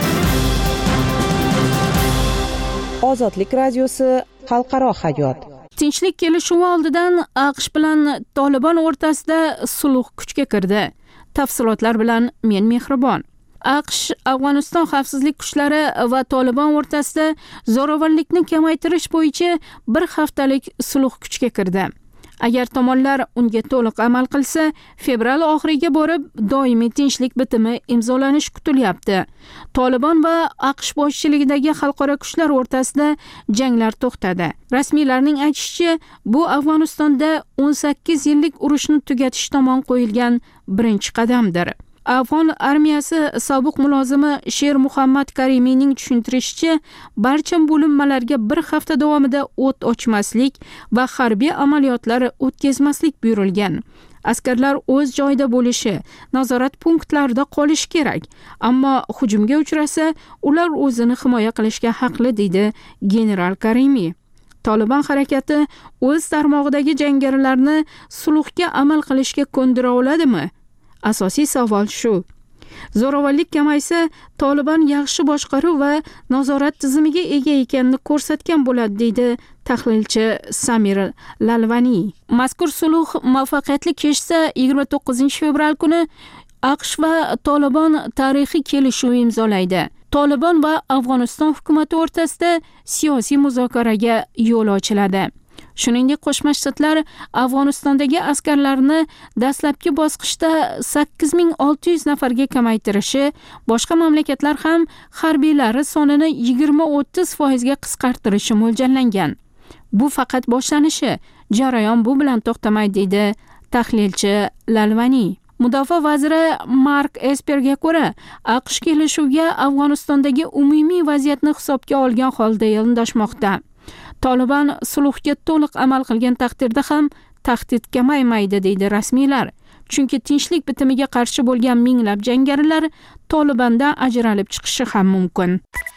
Ozodlik radiosi xalqaro hayot. Tinchlik kelishuvi oldidan AQSh bilan Tolibon o'rtasida sulh kuchga kirdi. Tafsilotlar bilan men Mehribon. AQSh Afg'oniston xavfsizlik kuchlari va Tolibon o'rtasida zo'ravonlikni kamaytirish bo'yicha bir haftalik sulh kuchga kirdi. Agar tomonlar unga to'liq amal qilsa, fevral oxiriga borib doimiy tinchlik bitimi imzolanishi kutilyapti. Tolibon va AQSh boshchiligidagi xalqaro kuchlar o'rtasida janglar to'xtadi. Rasmiylarning aytishicha, bu Afg'onistonda 18 yillik urushni tugatish tomon qo'yilgan birinchi qadamdir. Afg'on armiyasi sobiq mulozimi Sher Muhammad Karimiyning tushuntirishicha, barcha bo'linmalarga bir hafta davomida o't ochmaslik va harbiy amaliyotlar o'tkazmaslik buyurilgan. Askarlar o'z joyida bo'lishi, nazorat punktlarida qolishi kerak, ammo hujumga uchrasa, ular o'zini himoya qilishga haqli, deydi general Karimiy. Tolibon harakati o'z tarmog'idagi jangarilarni sulhga amal qilishga ko'ndira oladimi? Asosiy savol shu. Zo'ravonlik kamaysa, Tolibon yaxshi boshqaruv va nazorat tizimiga ega ekanini ko'rsatgan bo'ladi, deydi tahlilchi Samir Lalvani. Mazkur sulh muvaffaqiyatli kechsa, 29 fevral kuni AQSh va Tolibon tarixiy kelishuv imzolaydi. Tolibon va Afg'oniston hukumati o'rtasida siyosiy muzokaraga yo'l ochiladi. Shuningdek, Qo'shma Shtatlar Afg'onistondagi askarlarni dastlabki bosqichda 8600 nafarga kamaytirishi, boshqa mamlakatlar ham harbiylari sonini 20-30% ga qisqartirishi mo'ljallangan. Bu faqat boshlanishi, jarayon bu bilan to'xtamaydi, deydi tahlilchi Lalvani. Mudofaa vaziri Mark Esperga ko'ra, AQSh kelishuvga Afg'onistondagi umumiy vaziyatni hisobga olgan holda yondashmoqda. Taliban sulhga to'liq amal qilgan taqdirda ham tahdid kamaymaydi deydi rasmiylar. Chunki tinchlik bitimiga qarshi bo'lgan minglab jangarilar Talibandan ajralib chiqishi ham mumkin.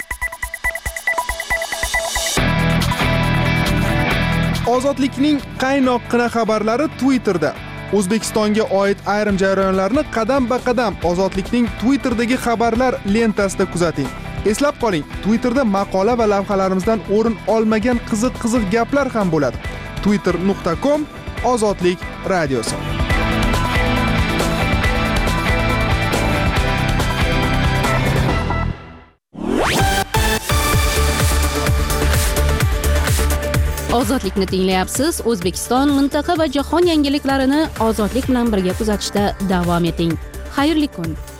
Ozodlikning qaynoqqina xabarlari Twitterda. O'zbekistonga oid ayrim jarayonlarni qadam-ba-qadam Ozodlikning Twitterdagi xabarlar lentasida kuzating. Eslab qoling, Twitterda maqola va lavhalarimizdan o'rin olmagan qiziq gaplar ham bo'ladi. twitter.com/ozodlik radiosi. Ozodlikni tinglayapsiz. O'zbekiston, mintaqa va jahon yangiliklarini ozodlik bilan birga kuzatishda davom eting. Xayrli kun.